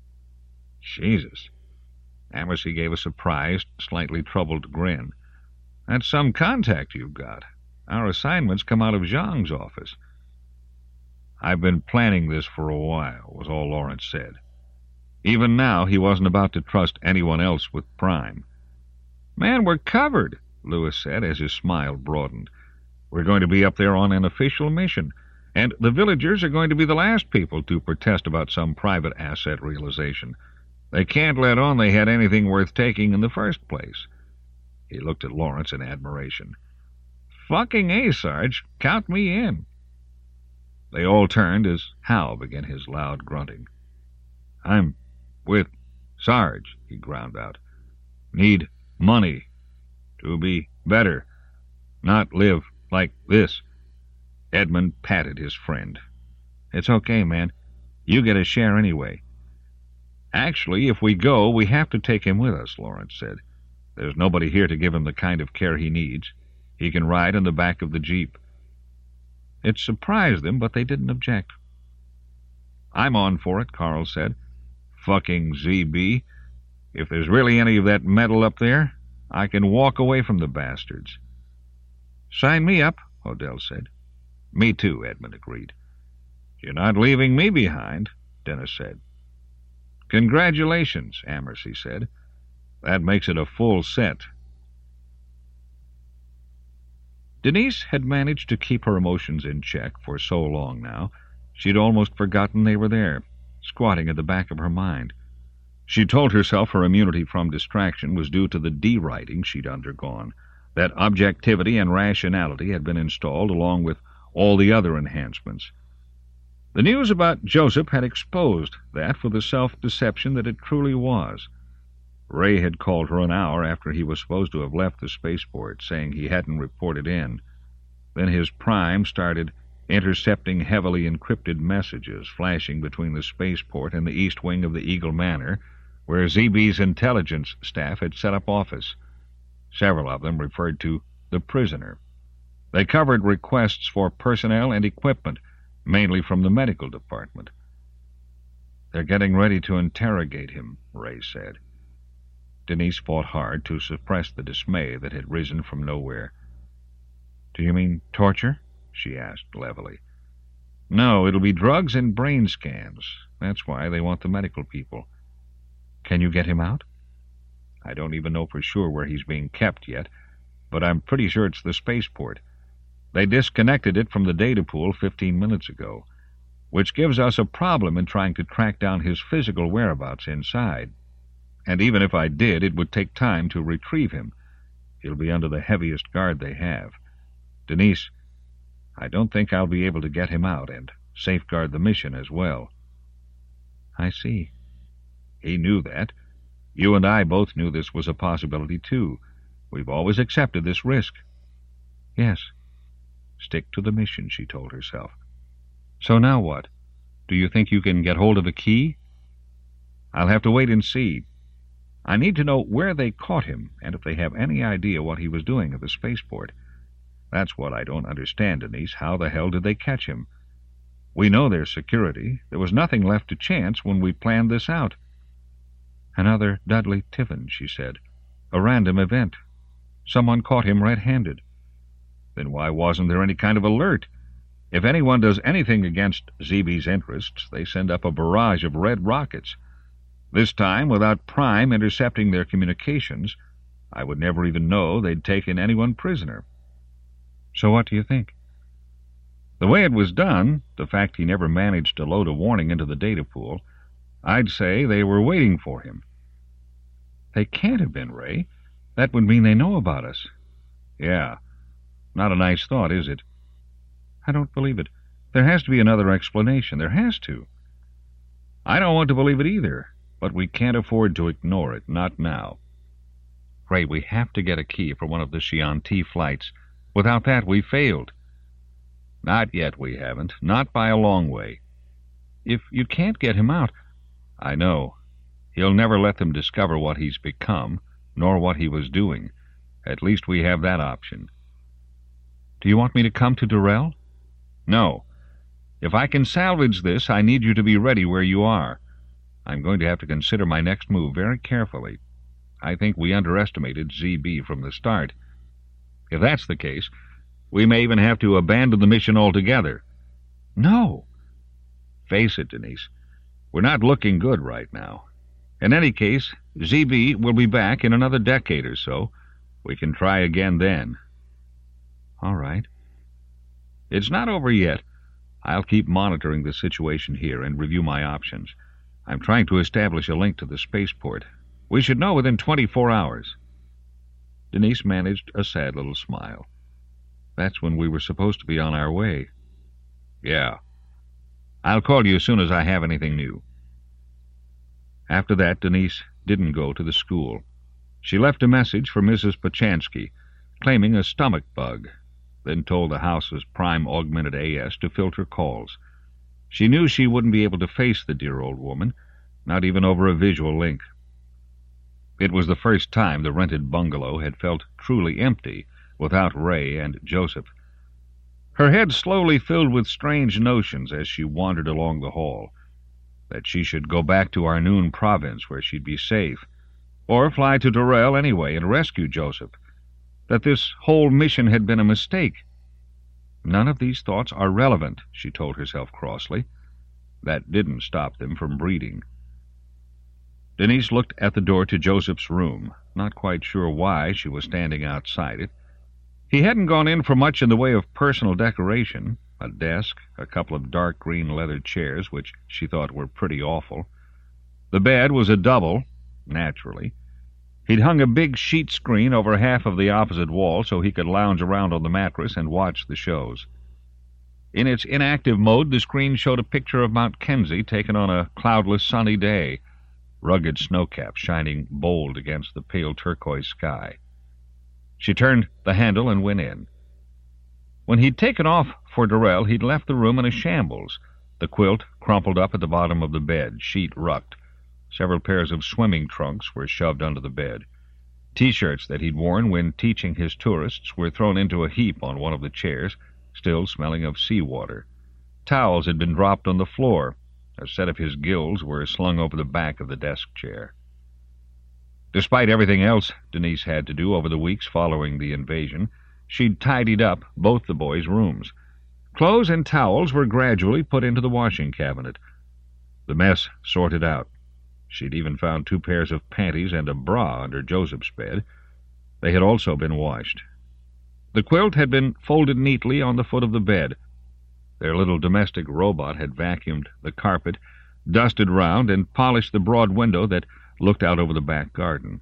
Jesus. Amersey gave a surprised, slightly troubled grin. That's some contact you've got. Our assignments come out of Zhang's office. I've been planning this for a while, was all Lawrence said. Even now, he wasn't about to trust anyone else with Prime. Man, we're covered, Lewis said as his smile broadened. We're going to be up there on an official mission, and the villagers are going to be the last people to protest about some private asset realization. They can't let on they had anything worth taking in the first place. He looked at Lawrence in admiration. Fucking A, Sarge. Count me in. They all turned as Hal began his loud grunting. I'm with Sarge, he ground out. Need money to be better, not live like this. Edmund patted his friend. It's okay, man. You get a share anyway. Actually, if we go, we have to take him with us, Lawrence said. There's nobody here to give him the kind of care he needs. He can ride in the back of the Jeep. It surprised them, but they didn't object. I'm on for it, Carl said. Fucking Z B. If there's really any of that metal up there, I can walk away from the bastards. Sign me up, Odell said. Me too, Edmund agreed. You're not leaving me behind, Dennis said. Congratulations, Amersey said. That makes it a full set. Denise had managed to keep her emotions in check for so long now, she'd almost forgotten they were there, squatting at the back of her mind. She told herself her immunity from distraction was due to the de-writing she'd undergone, that objectivity and rationality had been installed along with all the other enhancements. The news about Joseph had exposed that for the self-deception that it truly was. Ray had called her an hour after he was supposed to have left the spaceport, saying he hadn't reported in. Then his prime started intercepting heavily encrypted messages flashing between the spaceport and the east wing of the Eagle Manor, where Z B's intelligence staff had set up office. Several of them referred to the prisoner. They covered requests for personnel and equipment, mainly from the medical department. They're getting ready to interrogate him, Ray said. Denise fought hard to suppress the dismay that had risen from nowhere. Do you mean torture? She asked levelly. No, it'll be drugs and brain scans. That's why they want the medical people. Can you get him out? I don't even know for sure where he's being kept yet, but I'm pretty sure it's the spaceport. They disconnected it from the data pool fifteen minutes ago, which gives us a problem in trying to track down his physical whereabouts inside. And even if I did, it would take time to retrieve him. He'll be under the heaviest guard they have. Denise, I don't think I'll be able to get him out and safeguard the mission as well. I see. He knew that. You and I both knew this was a possibility, too. We've always accepted this risk. Yes. Stick to the mission, she told herself. So now what? Do you think you can get hold of a key? I'll have to wait and see. I need to know where they caught him, and if they have any idea what he was doing at the spaceport. That's what I don't understand, Denise. How the hell did they catch him? We know there's security. There was nothing left to chance when we planned this out. Another Dudley Tiffin, she said. A random event. Someone caught him red-handed. Then why wasn't there any kind of alert? If anyone does anything against Z B's interests, they send up a barrage of red rockets. This time, without Prime intercepting their communications, I would never even know they'd taken anyone prisoner. So what do you think? The way it was done, the fact he never managed to load a warning into the data pool, I'd say they were waiting for him. They can't have been, Ray. That would mean they know about us. Yeah. Not a nice thought, is it? I don't believe it. There has to be another explanation. There has to. I don't want to believe it either, but we can't afford to ignore it, not now. Ray, we have to get a key for one of the Chianti flights. Without that, we failed. Not yet, we haven't. Not by a long way. If you can't get him out... I know. He'll never let them discover what he's become, nor what he was doing. At least we have that option. Do you want me to come to Durrell? No. If I can salvage this, I need you to be ready where you are. I'm going to have to consider my next move very carefully. I think we underestimated Z B from the start. If that's the case, we may even have to abandon the mission altogether. No. Face it, Denise. We're not looking good right now. In any case, Z B will be back in another decade or so, We can try again then. All right. It's not over yet. I'll keep monitoring the situation here and review my options. I'm trying to establish a link to the spaceport. We should know within twenty-four hours. Denise managed a sad little smile. That's when we were supposed to be on our way. Yeah. I'll call you as soon as I have anything new. After that, Denise didn't go to the school. She left a message for Missus Pachansky, claiming a stomach bug, then told the house's prime augmented A S to filter calls. She knew she wouldn't be able to face the dear old woman, not even over a visual link. It was the first time the rented bungalow had felt truly empty without Ray and Joseph. Her head slowly filled with strange notions as she wandered along the hall. That she should go back to Arnoon province where she'd be safe, or fly to Durrell anyway and rescue Joseph. That this whole mission had been a mistake. None of these thoughts are relevant, she told herself crossly. That didn't stop them from breeding. Denise looked at the door to Joseph's room, not quite sure why she was standing outside it. He hadn't gone in for much in the way of personal decoration, a desk, a couple of dark green leather chairs, which she thought were pretty awful. The bed was a double, naturally. He'd hung a big sheet screen over half of the opposite wall so he could lounge around on the mattress and watch the shows. In its inactive mode, the screen showed a picture of Mount Kenzie taken on a cloudless sunny day, rugged snowcaps shining bold against the pale turquoise sky. She turned the handle and went in. When he'd taken off for Durrell, he'd left the room in a shambles, the quilt crumpled up at the bottom of the bed, sheet rucked. Several pairs of swimming trunks were shoved under the bed. T-shirts that he'd worn when teaching his tourists were thrown into a heap on one of the chairs, still smelling of seawater. Towels had been dropped on the floor. A set of his gills were slung over the back of the desk chair. Despite everything else Denise had to do over the weeks following the invasion, she'd tidied up both the boys' rooms. Clothes and towels were gradually put into the washing cabinet. The mess sorted out. She'd even found two pairs of panties and a bra under Joseph's bed. They had also been washed. The quilt had been folded neatly on the foot of the bed. Their little domestic robot had vacuumed the carpet, dusted round, and polished the broad window that looked out over the back garden.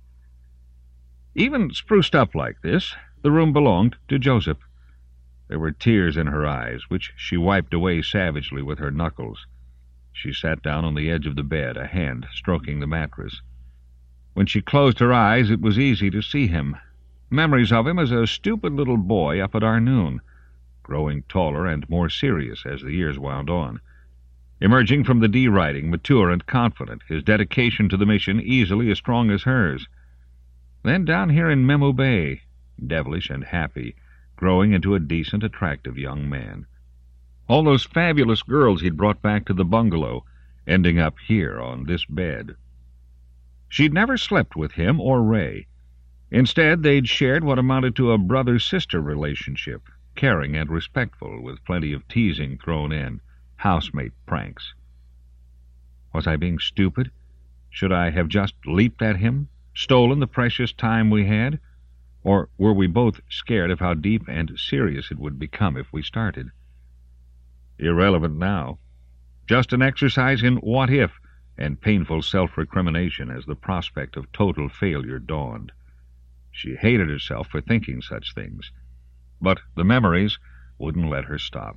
Even spruced up like this, the room belonged to Joseph. There were tears in her eyes, which she wiped away savagely with her knuckles. She sat down on the edge of the bed, a hand stroking the mattress. When she closed her eyes, it was easy to see him. Memories of him as a stupid little boy up at Arnoon, growing taller and more serious as the years wound on. Emerging from the D-riding, mature and confident, his dedication to the mission easily as strong as hers. Then down here in Memu Bay, devilish and happy, growing into a decent, attractive young man. All those fabulous girls he'd brought back to the bungalow, ending up here on this bed. She'd never slept with him or Ray. Instead, they'd shared what amounted to a brother-sister relationship, caring and respectful, with plenty of teasing thrown in, housemate pranks. Was I being stupid? Should I have just leaped at him, stolen the precious time we had? Or were we both scared of how deep and serious it would become if we started? Irrelevant now. Just an exercise in what-if and painful self-recrimination as the prospect of total failure dawned. She hated herself for thinking such things, but the memories wouldn't let her stop.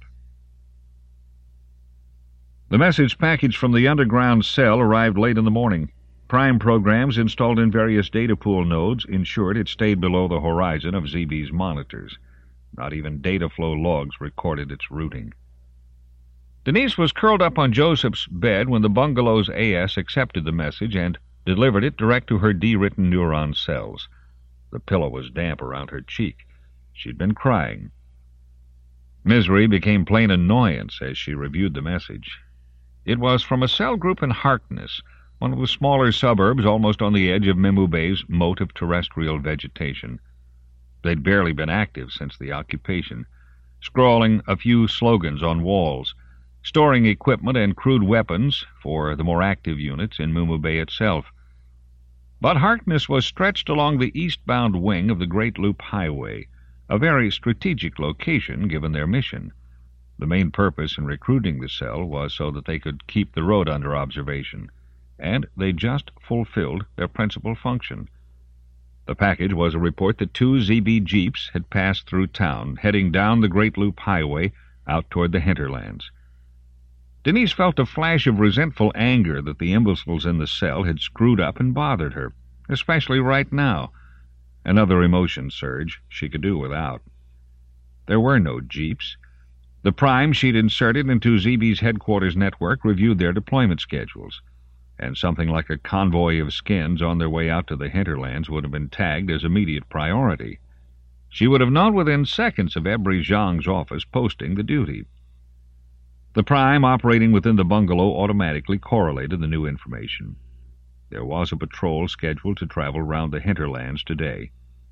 The message package from the underground cell arrived late in the morning. Prime programs installed in various data pool nodes ensured it stayed below the horizon of Z B's monitors. Not even data flow logs recorded its routing. Denise was curled up on Joseph's bed when the bungalow's A S accepted the message and delivered it direct to her D-written neuron cells. The pillow was damp around her cheek. She'd been crying. Misery became plain annoyance as she reviewed the message. It was from a cell group in Harkness, one of the smaller suburbs almost on the edge of Memu Bay's moat of terrestrial vegetation. They'd barely been active since the occupation, scrawling a few slogans on walls, storing equipment and crude weapons for the more active units in Memu Bay itself. But Harkness was stretched along the eastbound wing of the Great Loop Highway, a very strategic location given their mission. The main purpose in recruiting the cell was so that they could keep the road under observation, and they just fulfilled their principal function. The package was a report that two Z B jeeps had passed through town, heading down the Great Loop Highway out toward the hinterlands. Denise felt a flash of resentful anger that the imbeciles in the cell had screwed up and bothered her, especially right now. Another emotion surge she could do without. There were no jeeps. The prime she'd inserted into Z B's headquarters network reviewed their deployment schedules, and something like a convoy of skins on their way out to the hinterlands would have been tagged as immediate priority. She would have known within seconds of Ebri Zhang's office posting the duty. The prime operating within the bungalow automatically correlated the new information. There was a patrol scheduled to travel round the hinterlands today.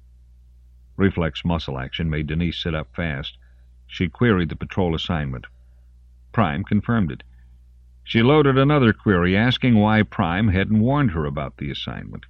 Reflex muscle action made Denise sit up fast. She queried the patrol assignment. Prime confirmed it. She loaded another query, asking why Prime hadn't warned her about the assignment.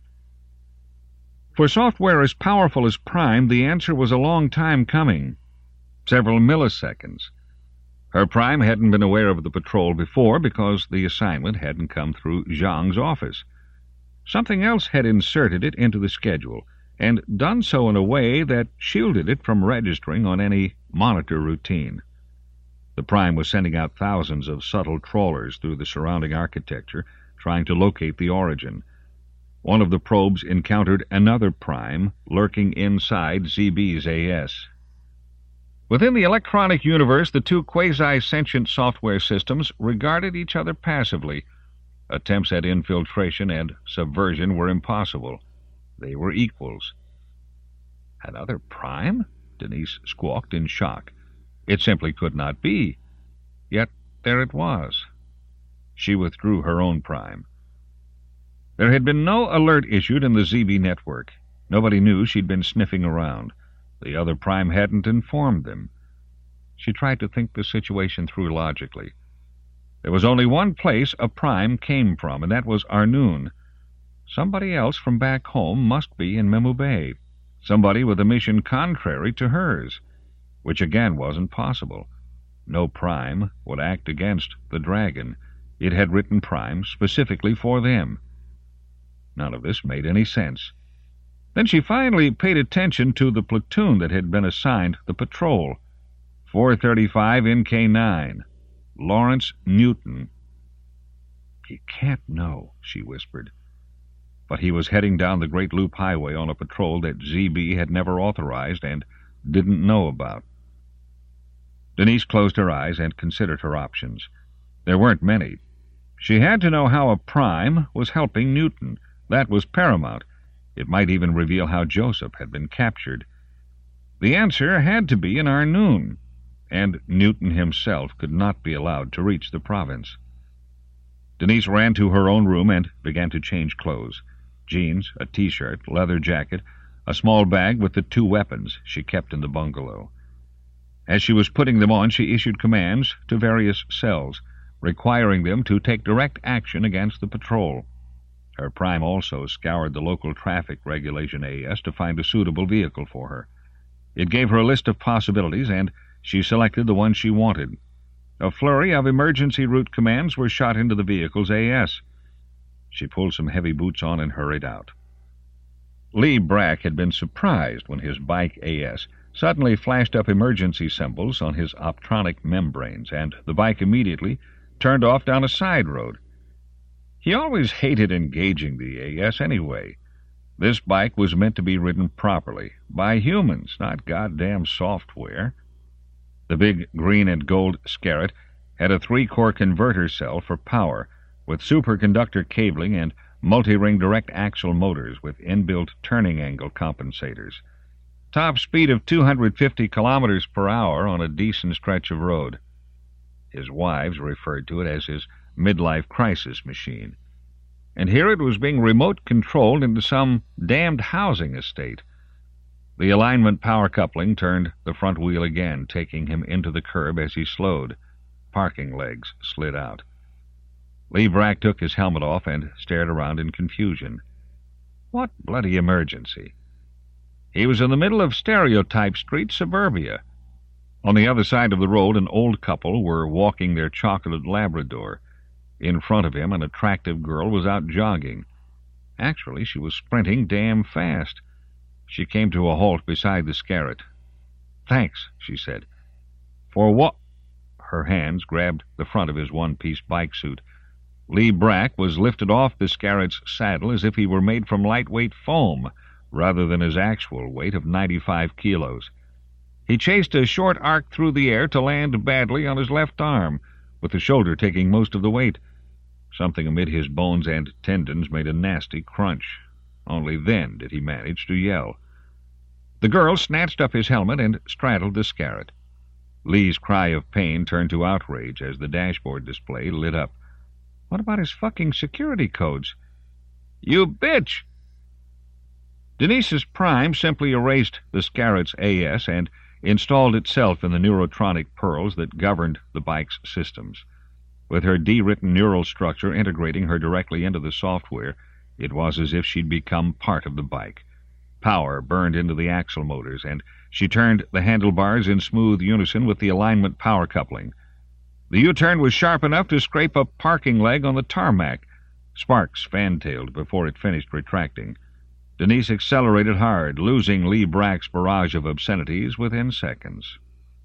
For software as powerful as Prime, the answer was a long time coming. Several milliseconds. Her Prime hadn't been aware of the patrol before because the assignment hadn't come through Zhang's office. Something else had inserted it into the schedule, and done so in a way that shielded it from registering on any monitor routine. The Prime was sending out thousands of subtle trawlers through the surrounding architecture, trying to locate the origin. One of the probes encountered another Prime lurking inside Z B's A S. Within the electronic universe, the two quasi-sentient software systems regarded each other passively. Attempts at infiltration and subversion were impossible. They were equals. Another Prime? Denise squawked in shock. It simply could not be. Yet there it was. She withdrew her own Prime. There had been no alert issued in the Z B network. Nobody knew she'd been sniffing around. The other Prime hadn't informed them. She tried to think the situation through logically. There was only one place a Prime came from, and that was Arnoon. Somebody else from back home must be in Mimu Bay. Somebody with a mission contrary to hers, which again wasn't possible. No Prime would act against the Dragon. It had written Prime specifically for them. None of this made any sense. Then she finally paid attention to the platoon that had been assigned the patrol. four thirty-five N K nine. Lawrence Newton. He can't know, she whispered. But he was heading down the Great Loop Highway on a patrol that Z B had never authorized and didn't know about. Denise closed her eyes and considered her options. There weren't many. She had to know how a Prime was helping Newton. That was paramount. It might even reveal how Joseph had been captured. The answer had to be in Arnoon, and Newton himself could not be allowed to reach the province. Denise ran to her own room and began to change clothes. Jeans, a T-shirt, leather jacket, a small bag with the two weapons she kept in the bungalow. As she was putting them on, she issued commands to various cells, requiring them to take direct action against the patrol. Her Prime also scoured the local traffic regulation A S to find a suitable vehicle for her. It gave her a list of possibilities, and she selected the one she wanted. A flurry of emergency route commands were shot into the vehicle's A S. She pulled some heavy boots on and hurried out. Lee Brack had been surprised when his bike A S suddenly flashed up emergency symbols on his optronic membranes, and the bike immediately turned off down a side road. He always hated engaging the A S anyway. This bike was meant to be ridden properly, by humans, not goddamn software. The big green and gold Scarrett had a three-core converter cell for power, with superconductor cabling and multi-ring direct axle motors with inbuilt turning angle compensators. Top speed of two hundred fifty kilometers per hour on a decent stretch of road. His wives referred to it as his midlife crisis machine. And here it was being remote-controlled into some damned housing estate. The alignment power coupling turned the front wheel again, taking him into the curb as he slowed. Parking legs slid out. Lee Brack took his helmet off and stared around in confusion. What bloody emergency? He was in the middle of Stereotype Street, suburbia. On the other side of the road, an old couple were walking their chocolate Labrador. In front of him, an attractive girl was out jogging. Actually, she was sprinting damn fast. She came to a halt beside the Scarret. "Thanks," she said. "For what?" Her hands grabbed the front of his one-piece bike suit. Lee Brack was lifted off the Scarret's saddle as if he were made from lightweight foam, rather than his actual weight of ninety-five kilos. He chased a short arc through the air to land badly on his left arm, with the shoulder taking most of the weight. Something amid his bones and tendons made a nasty crunch. Only then did he manage to yell. The girl snatched up his helmet and straddled the Scarret. Lee's cry of pain turned to outrage as the dashboard display lit up. What about his fucking security codes? "You bitch!" Denise's Prime simply erased the Scarret's A S and installed itself in the neurotronic pearls that governed the bike's systems. With her de-written neural structure integrating her directly into the software, it was as if she'd become part of the bike. Power burned into the axle motors, and she turned the handlebars in smooth unison with the alignment power coupling. The U-turn was sharp enough to scrape a parking leg on the tarmac. Sparks fan-tailed before it finished retracting. Denise accelerated hard, losing Lee Brack's barrage of obscenities within seconds.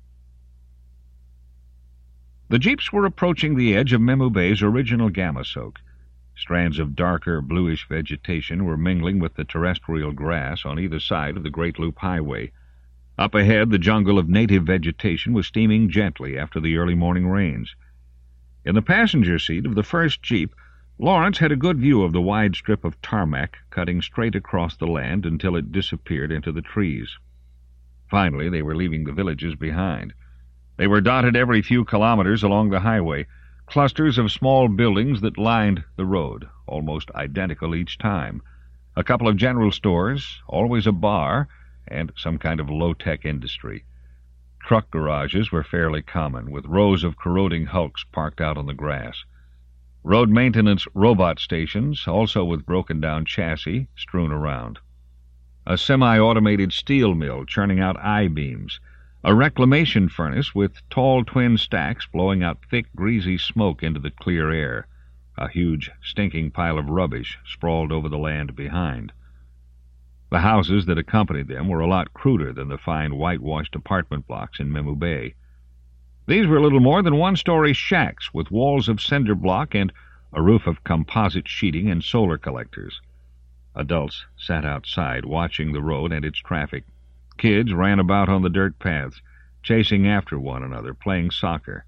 The jeeps were approaching the edge of Mimu Bay's original gamma soak. Strands of darker, bluish vegetation were mingling with the terrestrial grass on either side of the Great Loop Highway. Up ahead, the jungle of native vegetation was steaming gently after the early morning rains. In the passenger seat of the first jeep, Lawrence had a good view of the wide strip of tarmac cutting straight across the land until it disappeared into the trees. Finally, they were leaving the villages behind. They were dotted every few kilometers along the highway, clusters of small buildings that lined the road, almost identical each time. A couple of general stores, always a bar, and some kind of low-tech industry. Truck garages were fairly common, with rows of corroding hulks parked out on the grass. Road maintenance robot stations, also with broken-down chassis, strewn around. A semi-automated steel mill churning out I-beams. A reclamation furnace with tall twin stacks blowing out thick, greasy smoke into the clear air. A huge, stinking pile of rubbish sprawled over the land behind. The houses that accompanied them were a lot cruder than the fine whitewashed apartment blocks in Mimu Bay. These were little more than one-story shacks with walls of cinder block and a roof of composite sheeting and solar collectors. Adults sat outside watching the road and its traffic. Kids ran about on the dirt paths, chasing after one another, playing soccer.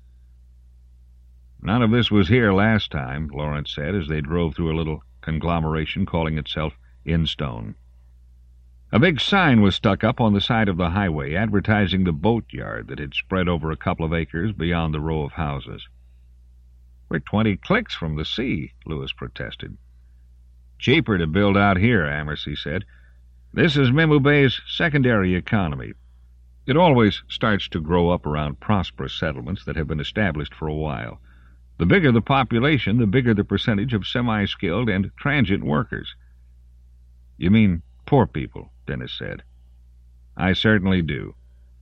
"None of this was here last time," Lawrence said as they drove through a little conglomeration calling itself Instone. A big sign was stuck up on the side of the highway advertising the boatyard that had spread over a couple of acres beyond the row of houses. "We're twenty clicks from the sea," Lewis protested. "Cheaper to build out here," Amersey said. "This is Mimu Bay's secondary economy. It always starts to grow up around prosperous settlements that have been established for a while. The bigger the population, the bigger the percentage of semi-skilled and transient workers." "You mean poor people," Dennis said. "I certainly do."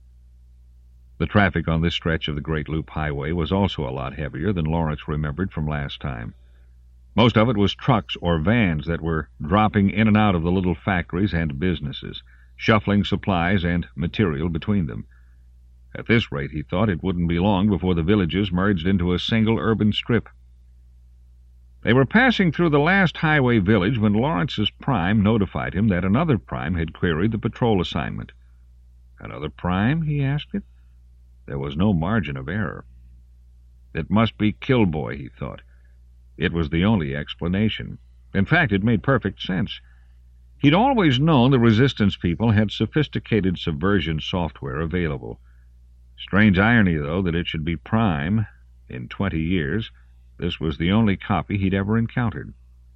The traffic on this stretch of the Great Loop Highway was also a lot heavier than Lawrence remembered from last time. Most of it was trucks or vans that were dropping in and out of the little factories and businesses, shuffling supplies and material between them. At this rate, he thought, it wouldn't be long before the villages merged into a single urban strip. They were passing through the last highway village when Lawrence's Prime notified him that another Prime had queried the patrol assignment. Another Prime? He asked it. There was no margin of error. It must be Killboy, he thought. It was the only explanation. In fact, it made perfect sense. He'd always known the Resistance people had sophisticated subversion software available. Strange irony, though, that it should be Prime. In twenty years, this was the only copy he'd ever encountered.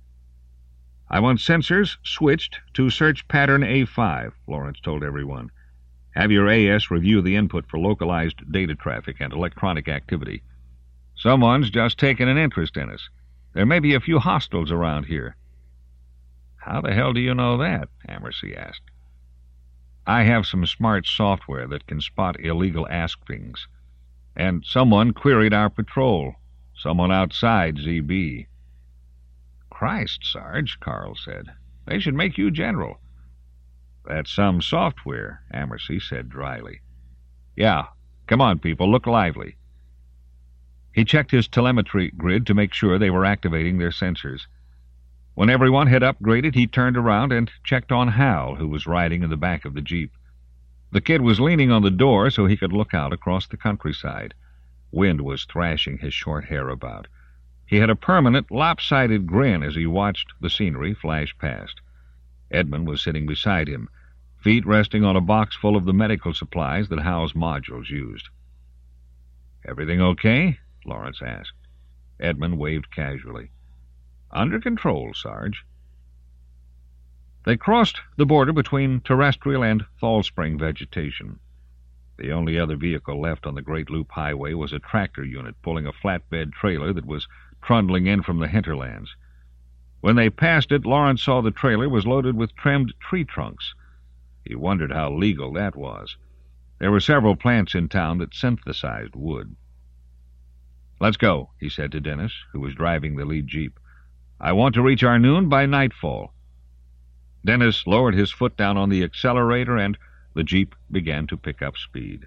"I want sensors switched to search pattern A five, Lawrence told everyone. "Have your A S review the input for localized data traffic and electronic activity. Someone's just taken an interest in us. There may be a few hostiles around here." "How the hell do you know that?" Amersey asked. "I have some smart software that can spot illegal askings. And someone queried our patrol. Someone outside Z B. "Christ, Sarge," Carl said. "They should make you general." "That's some software," Amersey said dryly. "Yeah. Come on, people, look lively." He checked his telemetry grid to make sure they were activating their sensors. When everyone had upgraded, he turned around and checked on Hal, who was riding in the back of the Jeep. The kid was leaning on the door so he could look out across the countryside. Wind was thrashing his short hair about. He had a permanent, lopsided grin as he watched the scenery flash past. Edmund was sitting beside him, feet resting on a box full of the medical supplies that Hal's modules used. "Everything okay?" Lawrence asked. Edmund waved casually. "Under control, Sarge." They crossed the border between terrestrial and Fall Spring vegetation. The only other vehicle left on the Great Loop Highway was a tractor unit pulling a flatbed trailer that was trundling in from the hinterlands. When they passed it, Lawrence saw the trailer was loaded with trimmed tree trunks. He wondered how legal that was. There were several plants in town that synthesized wood. "Let's go," he said to Dennis, who was driving the lead Jeep. "I want to reach Arnoon by nightfall." Dennis lowered his foot down on the accelerator, and the Jeep began to pick up speed.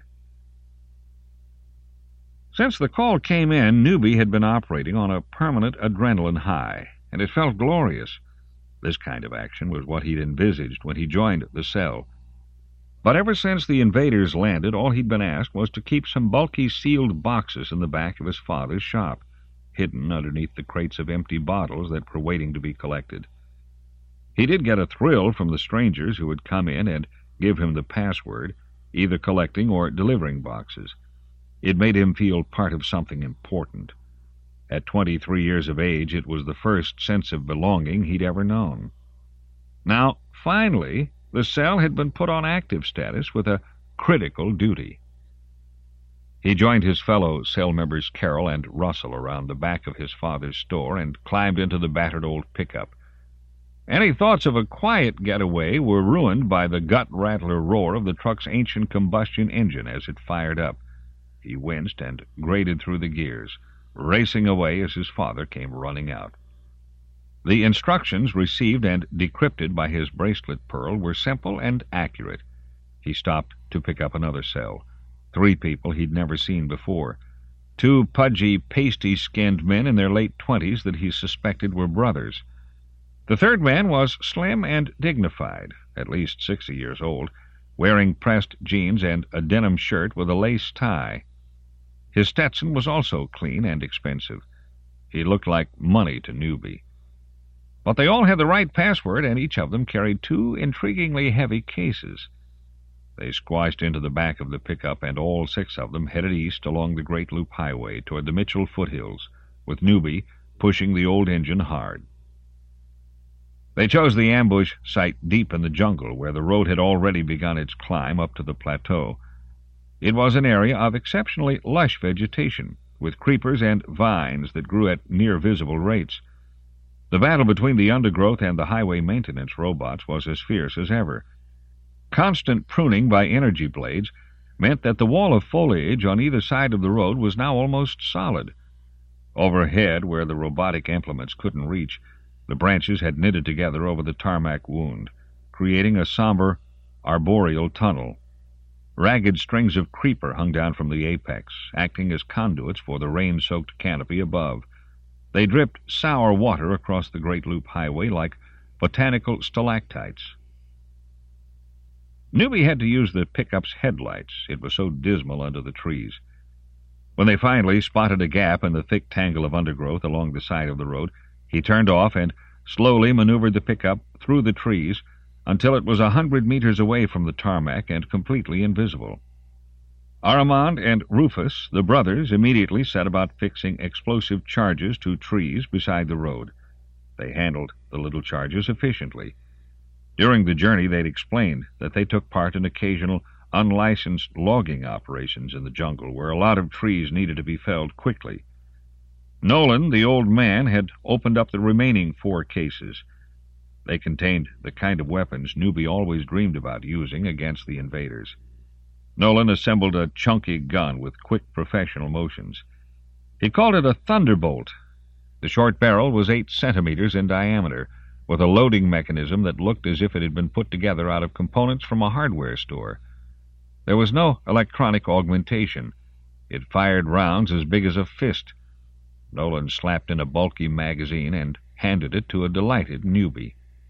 Since the call came in, Newby had been operating on a permanent adrenaline high, and it felt glorious. This kind of action was what he'd envisaged when he joined the cell. But ever since the invaders landed, all he'd been asked was to keep some bulky sealed boxes in the back of his father's shop, hidden underneath the crates of empty bottles that were waiting to be collected. He did get a thrill from the strangers who would come in and give him the password, either collecting or delivering boxes. It made him feel part of something important. At twenty-three years of age, it was the first sense of belonging he'd ever known. Now, finally, the cell had been put on active status with a critical duty. He joined his fellow cell members Carol and Russell around the back of his father's store and climbed into the battered old pickup. Any thoughts of a quiet getaway were ruined by the gut-rattler roar of the truck's ancient combustion engine as it fired up. He winced and grated through the gears, racing away as his father came running out. The instructions received and decrypted by his bracelet pearl were simple and accurate. He stopped to pick up another cell. Three people he'd never seen before. Two pudgy, pasty-skinned men in their late twenties that he suspected were brothers. The third man was slim and dignified, at least sixty years old, wearing pressed jeans and a denim shirt with a lace tie. His Stetson was also clean and expensive. He looked like money to Newby. But they all had the right password, and each of them carried two intriguingly heavy cases. They squashed into the back of the pickup, and all six of them headed east along the Great Loop Highway toward the Mitchell foothills, with Newby pushing the old engine hard. They chose the ambush site deep in the jungle, where the road had already begun its climb up to the plateau. It was an area of exceptionally lush vegetation, with creepers and vines that grew at near-visible rates. The battle between the undergrowth and the highway maintenance robots was as fierce as ever. Constant pruning by energy blades meant that the wall of foliage on either side of the road was now almost solid. Overhead, where the robotic implements couldn't reach, the branches had knitted together over the tarmac wound, creating a somber, arboreal tunnel. Ragged strings of creeper hung down from the apex, acting as conduits for the rain-soaked canopy above. They dripped sour water across the Great Loop Highway like botanical stalactites. Newby had to use the pickup's headlights. It was so dismal under the trees. When they finally spotted a gap in the thick tangle of undergrowth along the side of the road, he turned off and slowly maneuvered the pickup through the trees until it was a hundred meters away from the tarmac and completely invisible. Armand and Rufus, the brothers, immediately set about fixing explosive charges to trees beside the road. They handled the little charges efficiently. During the journey, they'd explained that they took part in occasional unlicensed logging operations in the jungle, where a lot of trees needed to be felled quickly. Nolan, the old man, had opened up the remaining four cases. They contained the kind of weapons Newby always dreamed about using against the invaders. Nolan assembled a chunky gun with quick professional motions. He called it a Thunderbolt. The short barrel was eight centimeters in diameter, with a loading mechanism that looked as if it had been put together out of components from a hardware store. There was no electronic augmentation. It fired rounds as big as a fist. Nolan slapped in a bulky magazine and handed it to a delighted Newby.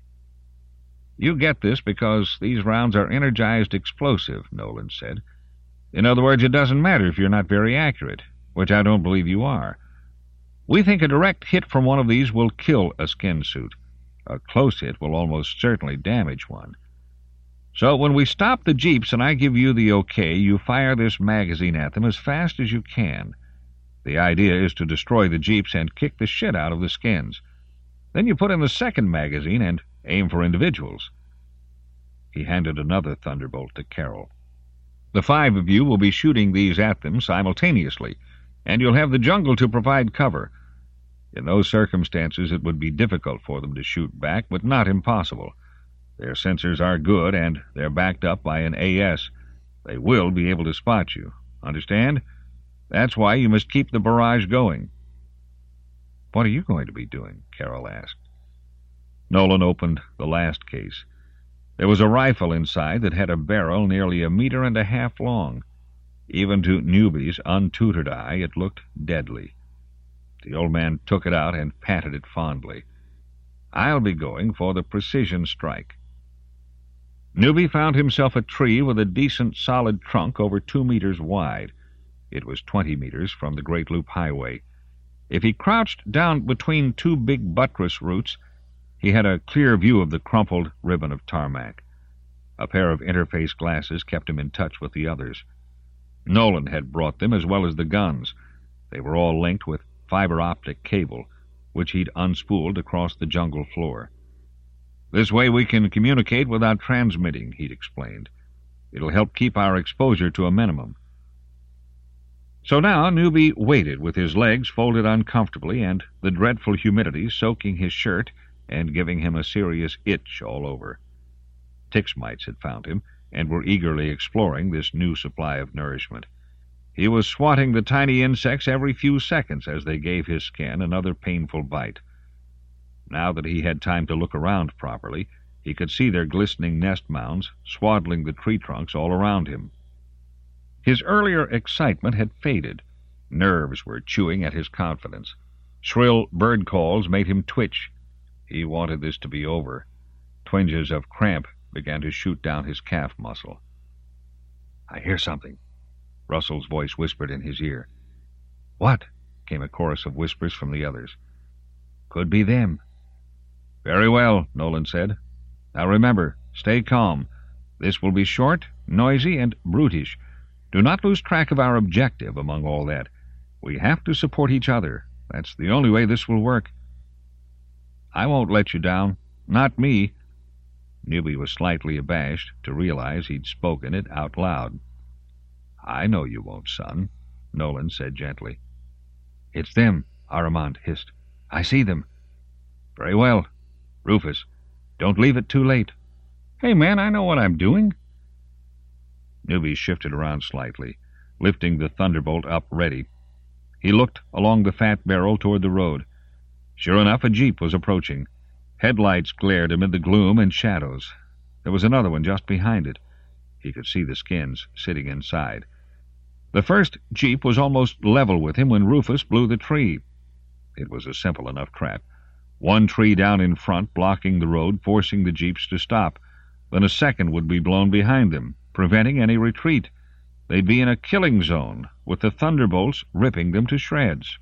"You get this because these rounds are energized explosive," Nolan said. "In other words, it doesn't matter if you're not very accurate, which I don't believe you are. We think a direct hit from one of these will kill a skin suit. A close hit will almost certainly damage one. So when we stop the jeeps and I give you the okay, you fire this magazine at them as fast as you can. The idea is to destroy the jeeps and kick the shit out of the skins. Then you put in the second magazine and aim for individuals." He handed another Thunderbolt to Carol. "The five of you will be shooting these at them simultaneously, and you'll have the jungle to provide cover. In those circumstances it would be difficult for them to shoot back, but not impossible. Their sensors are good, and they're backed up by an A S. They will be able to spot you. Understand? That's why you must keep the barrage going." "What are you going to be doing?" Carol asked. Nolan opened the last case. There was a rifle inside that had a barrel nearly a meter and a half long. Even to Newby's untutored eye, it looked deadly. The old man took it out and patted it fondly. "I'll be going for the precision strike." Newby found himself a tree with a decent solid trunk over two meters wide. It was twenty meters from the Great Loop Highway. If he crouched down between two big buttress roots, he had a clear view of the crumpled ribbon of tarmac. A pair of interface glasses kept him in touch with the others. Nolan had brought them, as well as the guns. They were all linked with fiber-optic cable, which he'd unspooled across the jungle floor. "This way we can communicate without transmitting," he'd explained. "It'll help keep our exposure to a minimum." So now Newby waited with his legs folded uncomfortably and the dreadful humidity soaking his shirt and giving him a serious itch all over. Tick mites had found him and were eagerly exploring this new supply of nourishment. He was swatting the tiny insects every few seconds as they gave his skin another painful bite. Now that he had time to look around properly, he could see their glistening nest mounds swaddling the tree trunks all around him. His earlier excitement had faded. Nerves were chewing at his confidence. Shrill bird calls made him twitch. He wanted this to be over. Twinges of cramp began to shoot down his calf muscle. "I hear something," Russell's voice whispered in his ear. "What?" came a chorus of whispers from the others. "Could be them." "Very well," Nolan said. "Now remember, stay calm. This will be short, noisy, and brutish. Do not lose track of our objective among all that. We have to support each other. That's the only way this will work." "I won't let you down. Not me." Newby was slightly abashed to realize he'd spoken it out loud. "I know you won't, son," Nolan said gently. "It's them," Aramont hissed. "I see them." "Very well. Rufus, don't leave it too late." "Hey, man, I know what I'm doing." Newby shifted around slightly, lifting the Thunderbolt up ready. He looked along the fat barrel toward the road. Sure enough, a jeep was approaching. Headlights glared amid the gloom and shadows. There was another one just behind it. He could see the skins sitting inside. The first jeep was almost level with him when Rufus blew the tree. It was a simple enough trap. One tree down in front, blocking the road, forcing the jeeps to stop. Then a second would be blown behind them, preventing any retreat. They'd be in a killing zone, with the Thunderbolts ripping them to shreds.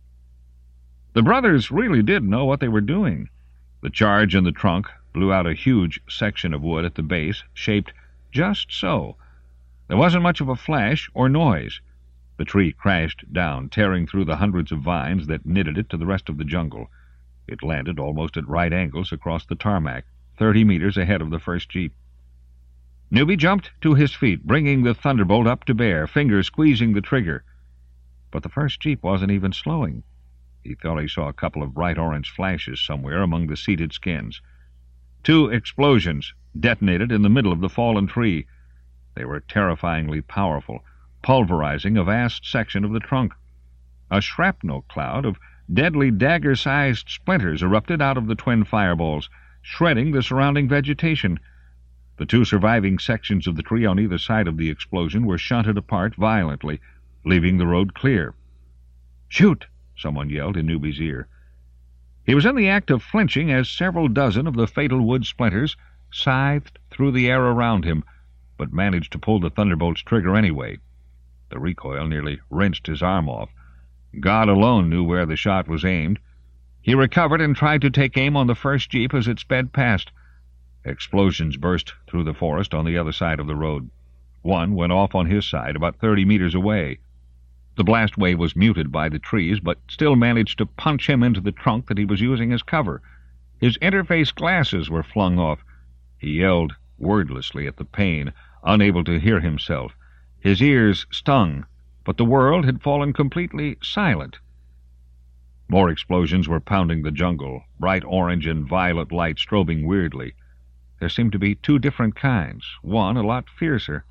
The brothers really did know what they were doing. The charge in the trunk blew out a huge section of wood at the base, shaped just so. There wasn't much of a flash or noise. The tree crashed down, tearing through the hundreds of vines that knitted it to the rest of the jungle. It landed almost at right angles across the tarmac, thirty meters ahead of the first jeep. Newby jumped to his feet, bringing the Thunderbolt up to bear, fingers squeezing the trigger. But the first jeep wasn't even slowing. He thought he saw a couple of bright orange flashes somewhere among the seeded skins. Two explosions detonated in the middle of the fallen tree. They were terrifyingly powerful, pulverizing a vast section of the trunk. A shrapnel cloud of deadly dagger-sized splinters erupted out of the twin fireballs, shredding the surrounding vegetation. The two surviving sections of the tree on either side of the explosion were shunted apart violently, leaving the road clear. "Shoot!" someone yelled in Newby's ear. He was in the act of flinching as several dozen of the fatal wood splinters scythed through the air around him, but managed to pull the Thunderbolt's trigger anyway. The recoil nearly wrenched his arm off. God alone knew where the shot was aimed. He recovered and tried to take aim on the first jeep as it sped past. Explosions burst through the forest on the other side of the road. One went off on his side, about thirty meters away. The blast wave was muted by the trees, but still managed to punch him into the trunk that he was using as cover. His interface glasses were flung off. He yelled wordlessly at the pain, unable to hear himself. His ears stung, but the world had fallen completely silent. More explosions were pounding the jungle, bright orange and violet light strobing weirdly. There seemed to be two different kinds, one a lot fiercer.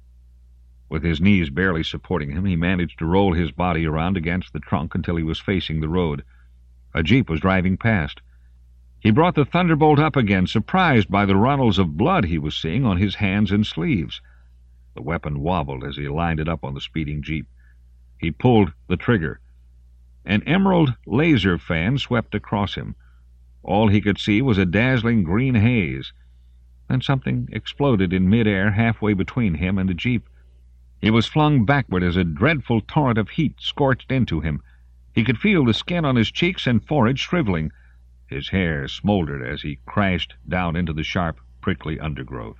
With his knees barely supporting him, he managed to roll his body around against the trunk until he was facing the road. A jeep was driving past. He brought the Thunderbolt up again, surprised by the runnels of blood he was seeing on his hands and sleeves. The weapon wobbled as he lined it up on the speeding jeep. He pulled the trigger. An emerald laser fan swept across him. All he could see was a dazzling green haze. Then something exploded in midair halfway between him and the jeep. He was flung backward as a dreadful torrent of heat scorched into him. He could feel the skin on his cheeks and forehead shriveling. His hair smoldered as he crashed down into the sharp, prickly undergrowth.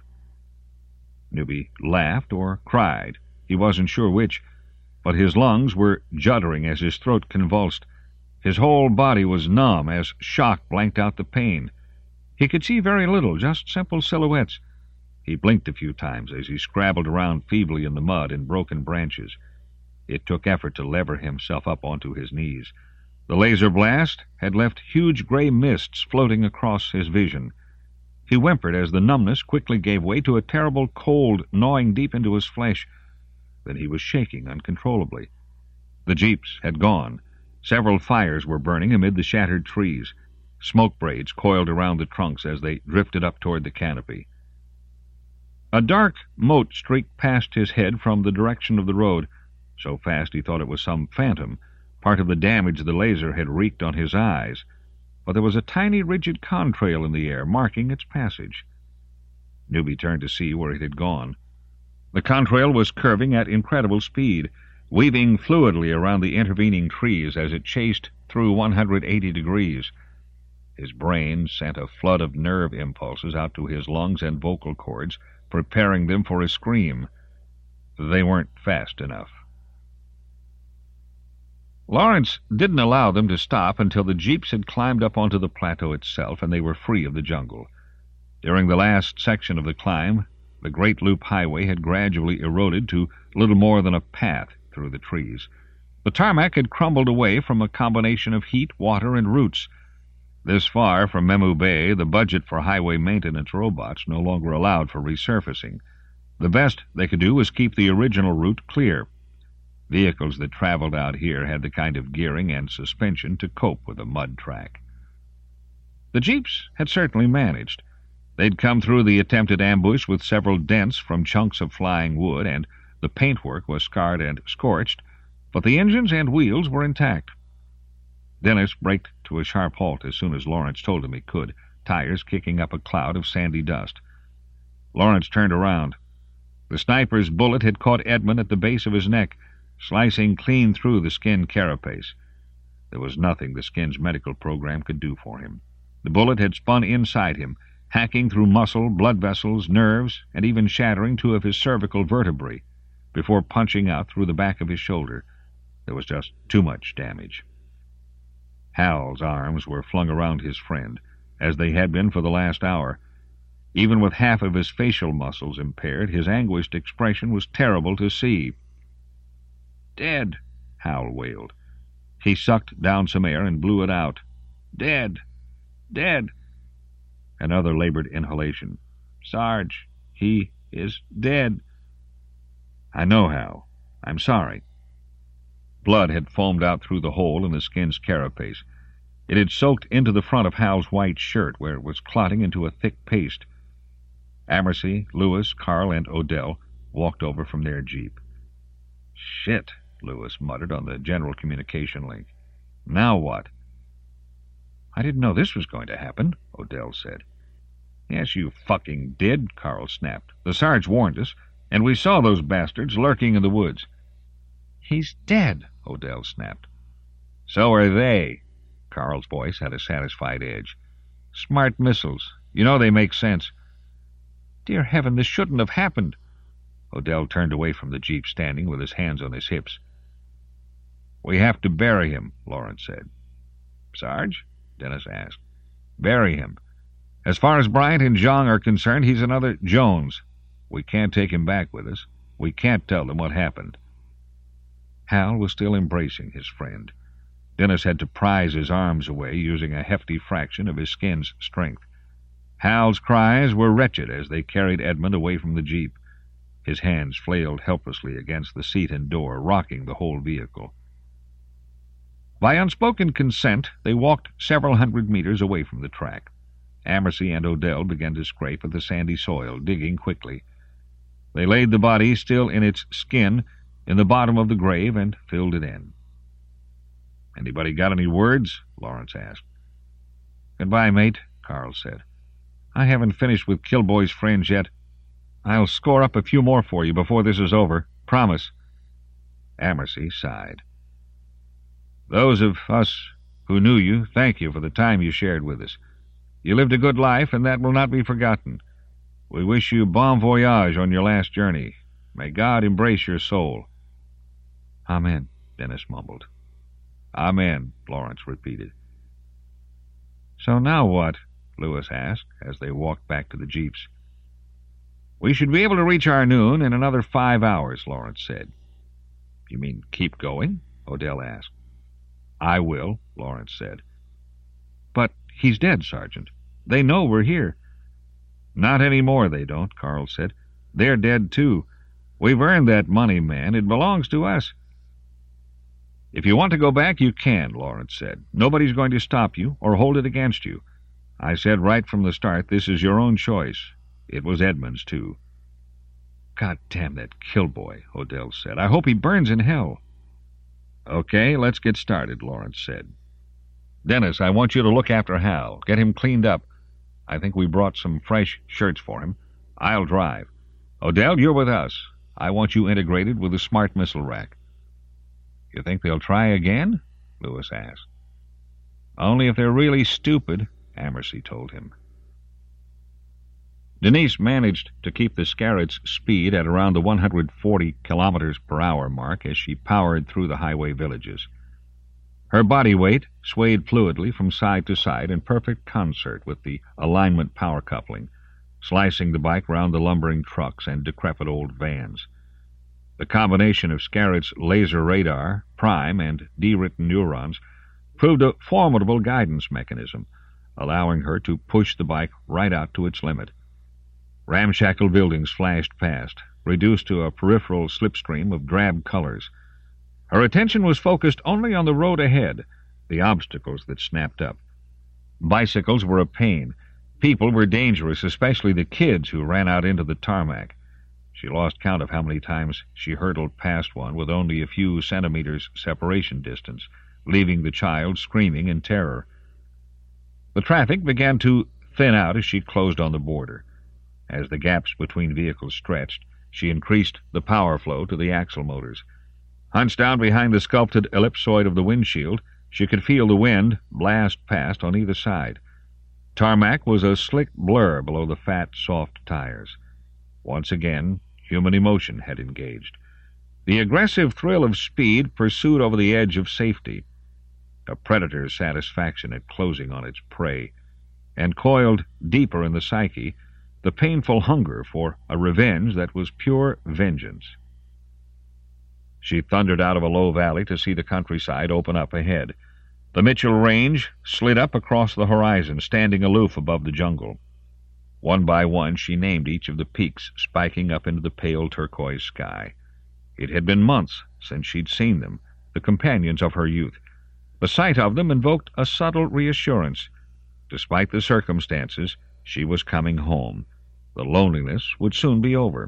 Newby laughed or cried. He wasn't sure which, but his lungs were juddering as his throat convulsed. His whole body was numb as shock blanked out the pain. He could see very little, just simple silhouettes. He blinked a few times as he scrabbled around feebly in the mud and broken branches. It took effort to lever himself up onto his knees. The laser blast had left huge gray mists floating across his vision. He whimpered as the numbness quickly gave way to a terrible cold gnawing deep into his flesh. Then he was shaking uncontrollably. The jeeps had gone. Several fires were burning amid the shattered trees. Smoke braids coiled around the trunks as they drifted up toward the canopy. A dark mote streaked past his head from the direction of the road. So fast he thought it was some phantom, part of the damage the laser had wreaked on his eyes. But there was a tiny rigid contrail in the air, marking its passage. Newby turned to see where it had gone. The contrail was curving at incredible speed, weaving fluidly around the intervening trees as it chased through one hundred eighty degrees. His brain sent a flood of nerve impulses out to his lungs and vocal cords, preparing them for a scream. They weren't fast enough. Lawrence didn't allow them to stop until the jeeps had climbed up onto the plateau itself and they were free of the jungle. During the last section of the climb, the Great Loop Highway had gradually eroded to little more than a path through the trees. The tarmac had crumbled away from a combination of heat, water, and roots. This far from Memu Bay, the budget for highway maintenance robots no longer allowed for resurfacing. The best they could do was keep the original route clear. Vehicles that traveled out here had the kind of gearing and suspension to cope with a mud track. The jeeps had certainly managed. They'd come through the attempted ambush with several dents from chunks of flying wood, and the paintwork was scarred and scorched, but the engines and wheels were intact. Dennis braked to a sharp halt as soon as Lawrence told him he could, tires kicking up a cloud of sandy dust. Lawrence turned around. The sniper's bullet had caught Edmund at the base of his neck, slicing clean through the skin carapace. There was nothing the skin's medical program could do for him. The bullet had spun inside him, hacking through muscle, blood vessels, nerves, and even shattering two of his cervical vertebrae, before punching out through the back of his shoulder. There was just too much damage. Hal's arms were flung around his friend, as they had been for the last hour. Even with half of his facial muscles impaired, his anguished expression was terrible to see. "Dead," Hal wailed. He sucked down some air and blew it out. "Dead! Dead!" Another labored inhalation. "Sarge, he is dead." "I know, Hal. I'm sorry." Blood had foamed out through the hole in the skin's carapace. It had soaked into the front of Hal's white shirt, where it was clotting into a thick paste. Amersey, Lewis, Carl, and Odell walked over from their jeep. "Shit," Lewis muttered on the general communication link. "Now what?" "I didn't know this was going to happen," Odell said. "Yes, you fucking did," Carl snapped. "The Sarge warned us, and we saw those bastards lurking in the woods." "He's dead," Odell snapped. "So are they." Carl's voice had a satisfied edge. "Smart missiles. You know they make sense." "Dear heaven, this shouldn't have happened." Odell turned away from the jeep, standing with his hands on his hips. "We have to bury him," Lawrence said. "Sarge?" Dennis asked. "Bury him. As far as Bryant and Zhang are concerned, he's another Jones. We can't take him back with us. We can't tell them what happened." Hal was still embracing his friend. Dennis had to prise his arms away, using a hefty fraction of his skin's strength. Hal's cries were wretched as they carried Edmund away from the jeep. His hands flailed helplessly against the seat and door, rocking the whole vehicle. By unspoken consent, they walked several hundred meters away from the track. Amersey and Odell began to scrape at the sandy soil, digging quickly. They laid the body, still in its skin, in the bottom of the grave and filled it in. "Anybody got any words?" Lawrence asked. "Goodbye, mate," Carl said. "I haven't finished with Kilboy's friends yet. I'll score up a few more for you before this is over. Promise." Amersey sighed. "Those of us who knew you, thank you for the time you shared with us. You lived a good life, and that will not be forgotten. We wish you bon voyage on your last journey. May God embrace your soul." "Amen," Dennis mumbled. "Amen," Lawrence repeated. "So now what?" Lewis asked, as they walked back to the jeeps. "We should be able to reach our noon in another five hours, Lawrence said. "You mean keep going?" Odell asked. "I will," Lawrence said. "But he's dead, Sergeant. They know we're here." "Not any more, they don't," Carl said. "They're dead, too. We've earned that money, man. It belongs to us." "If you want to go back, you can," Lawrence said. "Nobody's going to stop you or hold it against you. I said right from the start, this is your own choice. It was Edmund's, too." "God damn that Kilboy," Odell said. "I hope he burns in hell." "Okay, let's get started," Lawrence said. "Dennis, I want you to look after Hal. Get him cleaned up. I think we brought some fresh shirts for him. I'll drive. Odell, you're with us. I want you integrated with the smart missile rack." "You think they'll try again?" Lewis asked. "Only if they're really stupid," Amersey told him. Denise managed to keep the Scarret's speed at around the one hundred forty kilometers per hour mark as she powered through the highway villages. Her body weight swayed fluidly from side to side in perfect concert with the alignment power coupling, slicing the bike round the lumbering trucks and decrepit old vans. The combination of Scarret's laser radar, prime, and de-written neurons proved a formidable guidance mechanism, allowing her to push the bike right out to its limit. Ramshackle buildings flashed past, reduced to a peripheral slipstream of drab colors. Her attention was focused only on the road ahead, the obstacles that snapped up. Bicycles were a pain. People were dangerous, especially the kids who ran out into the tarmac. She lost count of how many times she hurtled past one with only a few centimeters separation distance, leaving the child screaming in terror. The traffic began to thin out as she closed on the border. As the gaps between vehicles stretched, she increased the power flow to the axle motors. Hunched down behind the sculpted ellipsoid of the windshield, she could feel the wind blast past on either side. Tarmac was a slick blur below the fat, soft tires. Once again, human emotion had engaged. The aggressive thrill of speed pursued over the edge of safety, a predator's satisfaction at closing on its prey, and coiled deeper in the psyche, the painful hunger for a revenge that was pure vengeance. She thundered out of a low valley to see the countryside open up ahead. The Mitchell Range slid up across the horizon, standing aloof above the jungle. One by one she named each of the peaks spiking up into the pale turquoise sky. It had been months since she'd seen them, the companions of her youth. The sight of them invoked a subtle reassurance. Despite the circumstances, she was coming home. The loneliness would soon be over.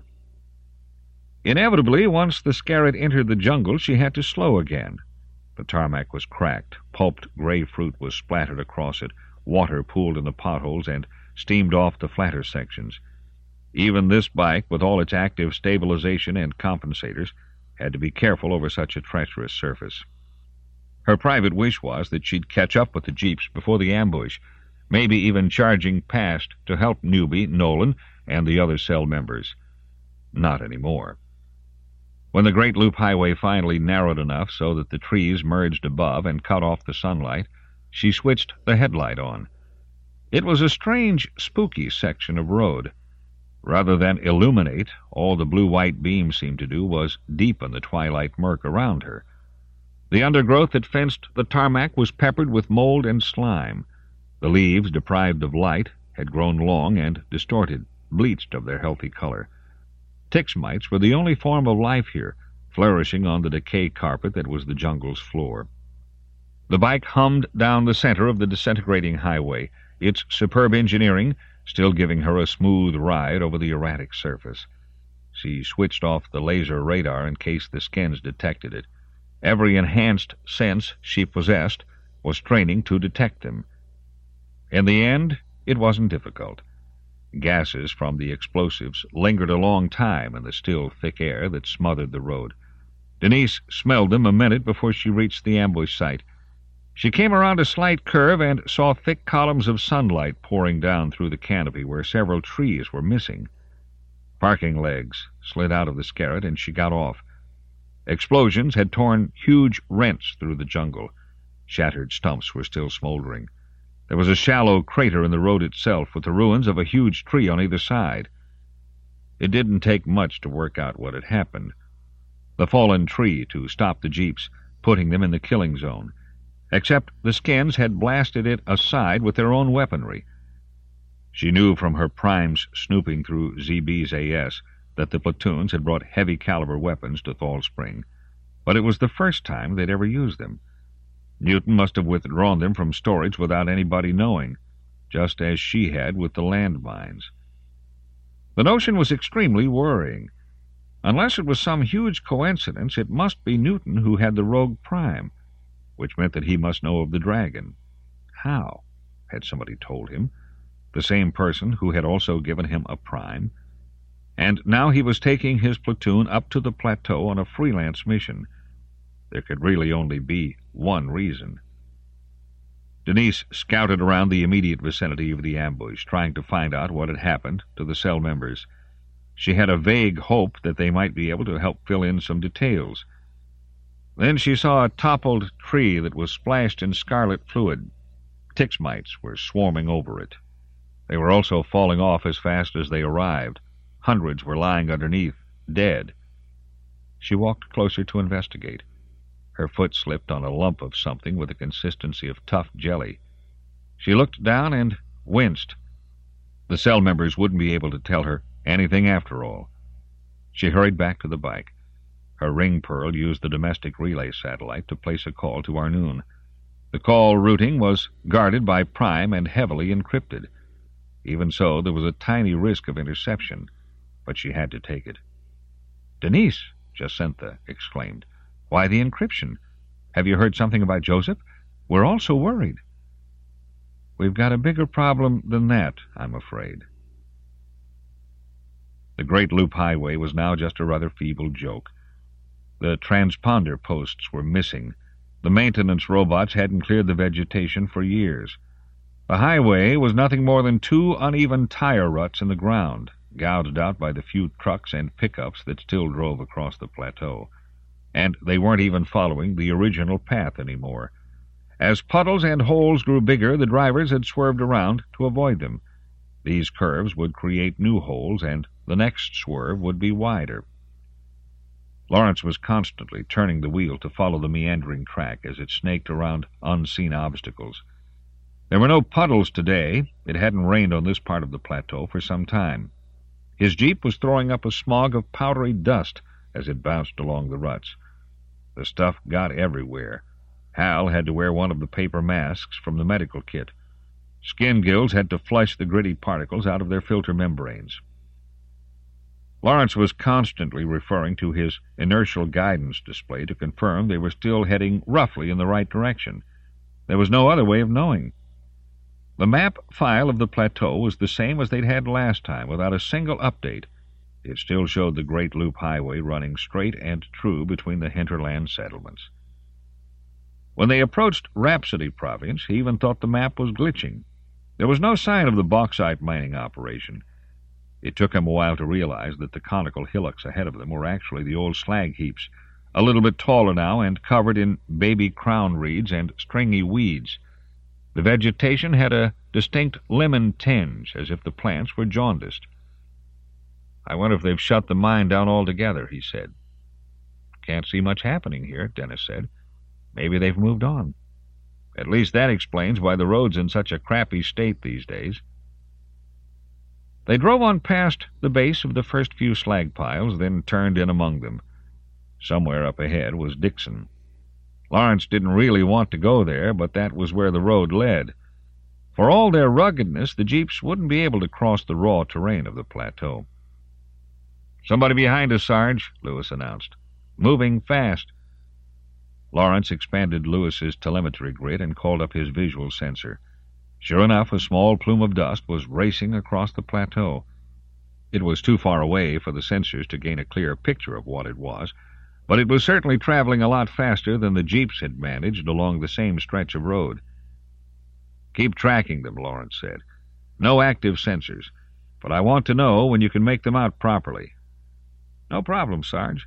Inevitably, once the Scarlet entered the jungle, she had to slow again. The tarmac was cracked, pulped gray fruit was splattered across it, water pooled in the potholes and steamed off the flatter sections. Even this bike, with all its active stabilization and compensators, had to be careful over such a treacherous surface. Her private wish was that she'd catch up with the jeeps before the ambush, maybe even charging past to help Newby, Nolan, and the other cell members. Not anymore. When the Great Loop Highway finally narrowed enough so that the trees merged above and cut off the sunlight, she switched the headlight on. It was a strange, spooky section of road. Rather than illuminate, all the blue-white beam seemed to do was deepen the twilight murk around her. The undergrowth that fenced the tarmac was peppered with mold and slime. The leaves, deprived of light, had grown long and distorted, bleached of their healthy color. Tix mites were the only form of life here, flourishing on the decay carpet that was the jungle's floor. The bike hummed down the center of the disintegrating highway, its superb engineering still giving her a smooth ride over the erratic surface. She switched off the laser radar in case the skins detected it. Every enhanced sense she possessed was training to detect them. In the end, it wasn't difficult. Gases from the explosives lingered a long time in the still, thick air that smothered the road. Denise smelled them a minute before she reached the ambush site. She came around a slight curve and saw thick columns of sunlight pouring down through the canopy where several trees were missing. Parking legs slid out of the Scarlet and she got off. Explosions had torn huge rents through the jungle. Shattered stumps were still smoldering. There was a shallow crater in the road itself, with the ruins of a huge tree on either side. It didn't take much to work out what had happened. The fallen tree to stop the jeeps, putting them in the killing zone. Except the skins had blasted it aside with their own weaponry. She knew from her primes snooping through Z B's A S that the platoons had brought heavy-caliber weapons to Thal Spring, but it was the first time they'd ever used them. Newton must have withdrawn them from storage without anybody knowing, just as she had with the landmines. The notion was extremely worrying. Unless it was some huge coincidence, it must be Newton who had the rogue prime, which meant that he must know of the dragon. How? Had somebody told him? The same person who had also given him a prime? And now he was taking his platoon up to the plateau on a freelance mission. There could really only be one reason. Denise scouted around the immediate vicinity of the ambush, trying to find out what had happened to the cell members. She had a vague hope that they might be able to help fill in some details. Then she saw a toppled tree that was splashed in scarlet fluid. Tix mites were swarming over it. They were also falling off as fast as they arrived. Hundreds were lying underneath, dead. She walked closer to investigate. Her foot slipped on a lump of something with the consistency of tough jelly. She looked down and winced. The cell members wouldn't be able to tell her anything after all. She hurried back to the bike. Her ring pearl used the domestic relay satellite to place a call to Arnoon. The call routing was guarded by prime and heavily encrypted. Even so, there was a tiny risk of interception, but she had to take it. "Denise!" Jacinta exclaimed. "Why the encryption? Have you heard something about Joseph? We're all so worried." "We've got a bigger problem than that, I'm afraid." The Great Loop Highway was now just a rather feeble joke. The transponder posts were missing. The maintenance robots hadn't cleared the vegetation for years. The highway was nothing more than two uneven tire ruts in the ground, gouged out by the few trucks and pickups that still drove across the plateau. And they weren't even following the original path anymore. As puddles and holes grew bigger, the drivers had swerved around to avoid them. These curves would create new holes, and the next swerve would be wider. Lawrence was constantly turning the wheel to follow the meandering track as it snaked around unseen obstacles. There were no puddles today. It hadn't rained on this part of the plateau for some time. His jeep was throwing up a smog of powdery dust as it bounced along the ruts. The stuff got everywhere. Hal had to wear one of the paper masks from the medical kit. Skin gills had to flush the gritty particles out of their filter membranes. Lawrence was constantly referring to his inertial guidance display to confirm they were still heading roughly in the right direction. There was no other way of knowing. The map file of the plateau was the same as they'd had last time, without a single update. It still showed the Great Loop Highway running straight and true between the hinterland settlements. When they approached Rhapsody Province, he even thought the map was glitching. There was no sign of the bauxite mining operation. It took him a while to realize that the conical hillocks ahead of them were actually the old slag heaps, a little bit taller now and covered in baby crown reeds and stringy weeds. The vegetation had a distinct lemon tinge, as if the plants were jaundiced. "I wonder if they've shut the mine down altogether," he said. "Can't see much happening here," Dennis said. "Maybe they've moved on. At least that explains why the road's in such a crappy state these days." They drove on past the base of the first few slag piles, then turned in among them. Somewhere up ahead was Dixon. Lawrence didn't really want to go there, but that was where the road led. For all their ruggedness, the jeeps wouldn't be able to cross the raw terrain of the plateau. "Somebody behind us, Sarge," Lewis announced. "Moving fast." Lawrence expanded Lewis's telemetry grid and called up his visual sensor. Sure enough, a small plume of dust was racing across the plateau. It was too far away for the sensors to gain a clear picture of what it was, but it was certainly traveling a lot faster than the jeeps had managed along the same stretch of road. "Keep tracking them," Lawrence said. "No active sensors, but I want to know when you can make them out properly." "No problem, Sarge."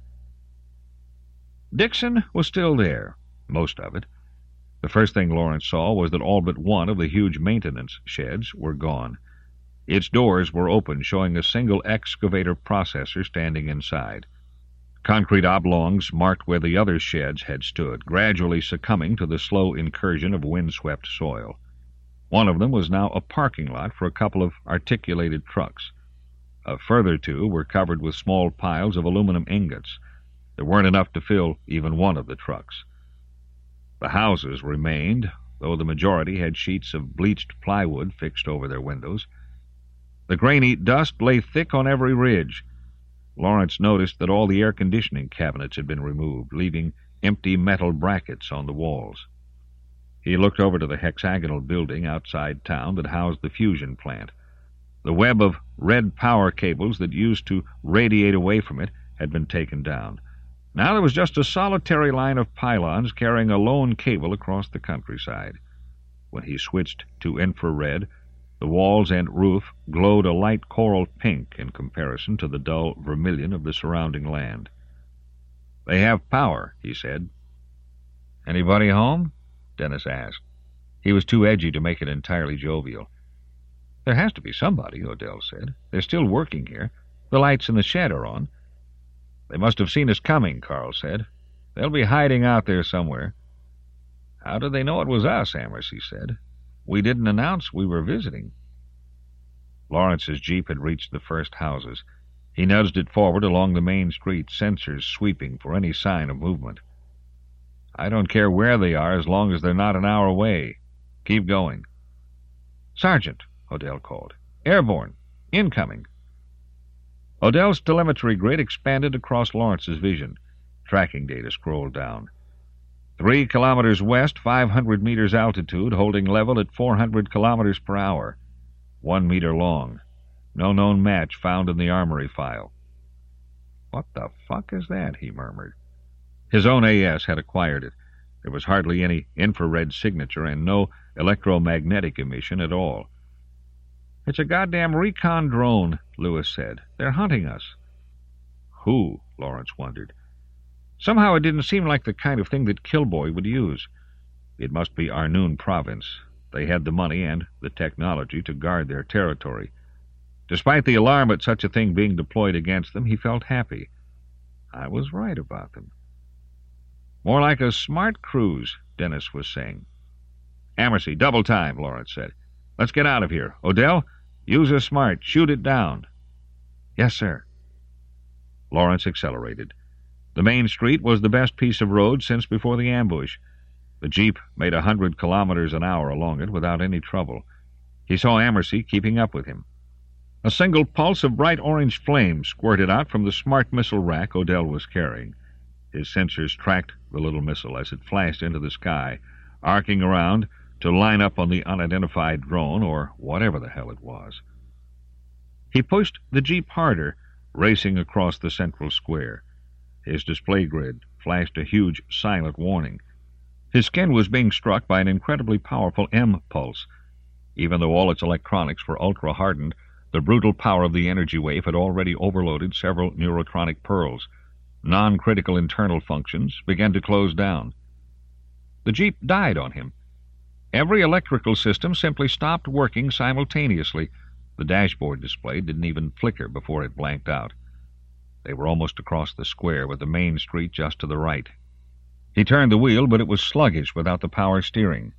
Dixon was still there, most of it. The first thing Lawrence saw was that all but one of the huge maintenance sheds were gone. Its doors were open, showing a single excavator processor standing inside. Concrete oblongs marked where the other sheds had stood, gradually succumbing to the slow incursion of windswept soil. One of them was now a parking lot for a couple of articulated trucks. A further two were covered with small piles of aluminum ingots. There weren't enough to fill even one of the trucks. The houses remained, though the majority had sheets of bleached plywood fixed over their windows. The grainy dust lay thick on every ridge. Lawrence noticed that all the air-conditioning cabinets had been removed, leaving empty metal brackets on the walls. He looked over to the hexagonal building outside town that housed the fusion plant. The web of red power cables that used to radiate away from it had been taken down. Now there was just a solitary line of pylons carrying a lone cable across the countryside. When he switched to infrared, the walls and roof glowed a light coral pink in comparison to the dull vermilion of the surrounding land. "They have power," he said. "Anybody home?" Dennis asked. He was too edgy to make it entirely jovial. "There has to be somebody," Odell said. "They're still working here. The lights in the shed are on." "They must have seen us coming," Carl said. "They'll be hiding out there somewhere." "How did they know it was us?" Amersey said. "We didn't announce we were visiting." Lawrence's jeep had reached the first houses. He nudged it forward along the main street, sensors sweeping for any sign of movement. "I don't care where they are as long as they're not an hour away. Keep going." "Sergeant," Odell called. "Airborne. Incoming." Odell's telemetry grid expanded across Lawrence's vision. Tracking data scrolled down. Three kilometers west, five hundred meters altitude, holding level at four hundred kilometers per hour. One meter long. No known match found in the armory file. "What the fuck is that?" he murmured. His own A S had acquired it. There was hardly any infrared signature and no electromagnetic emission at all. "It's a goddamn recon drone," Lewis said. "They're hunting us." Who? Lawrence wondered. Somehow it didn't seem like the kind of thing that Kilboy would use. It must be Arnoon Province. They had the money and the technology to guard their territory. Despite the alarm at such a thing being deployed against them, he felt happy. I was right about them. "More like a smart cruise," Dennis was saying. "Amersey, double time," Lawrence said. "Let's get out of here. Odell, use a smart. Shoot it down." "Yes, sir." Lawrence accelerated. The main street was the best piece of road since before the ambush. The Jeep made a hundred kilometers an hour along it without any trouble. He saw Amersey keeping up with him. A single pulse of bright orange flame squirted out from the smart missile rack Odell was carrying. His sensors tracked the little missile as it flashed into the sky, arcing around to line up on the unidentified drone, or whatever the hell it was. He pushed the Jeep harder, racing across the central square. His display grid flashed a huge silent warning. His skin was being struck by an incredibly powerful M-pulse. Even though all its electronics were ultra-hardened, the brutal power of the energy wave had already overloaded several neurotronic pearls. Non-critical internal functions began to close down. The Jeep died on him. Every electrical system simply stopped working simultaneously. The dashboard display didn't even flicker before it blanked out. They were almost across the square, with the main street just to the right. He turned the wheel, but it was sluggish without the power steering.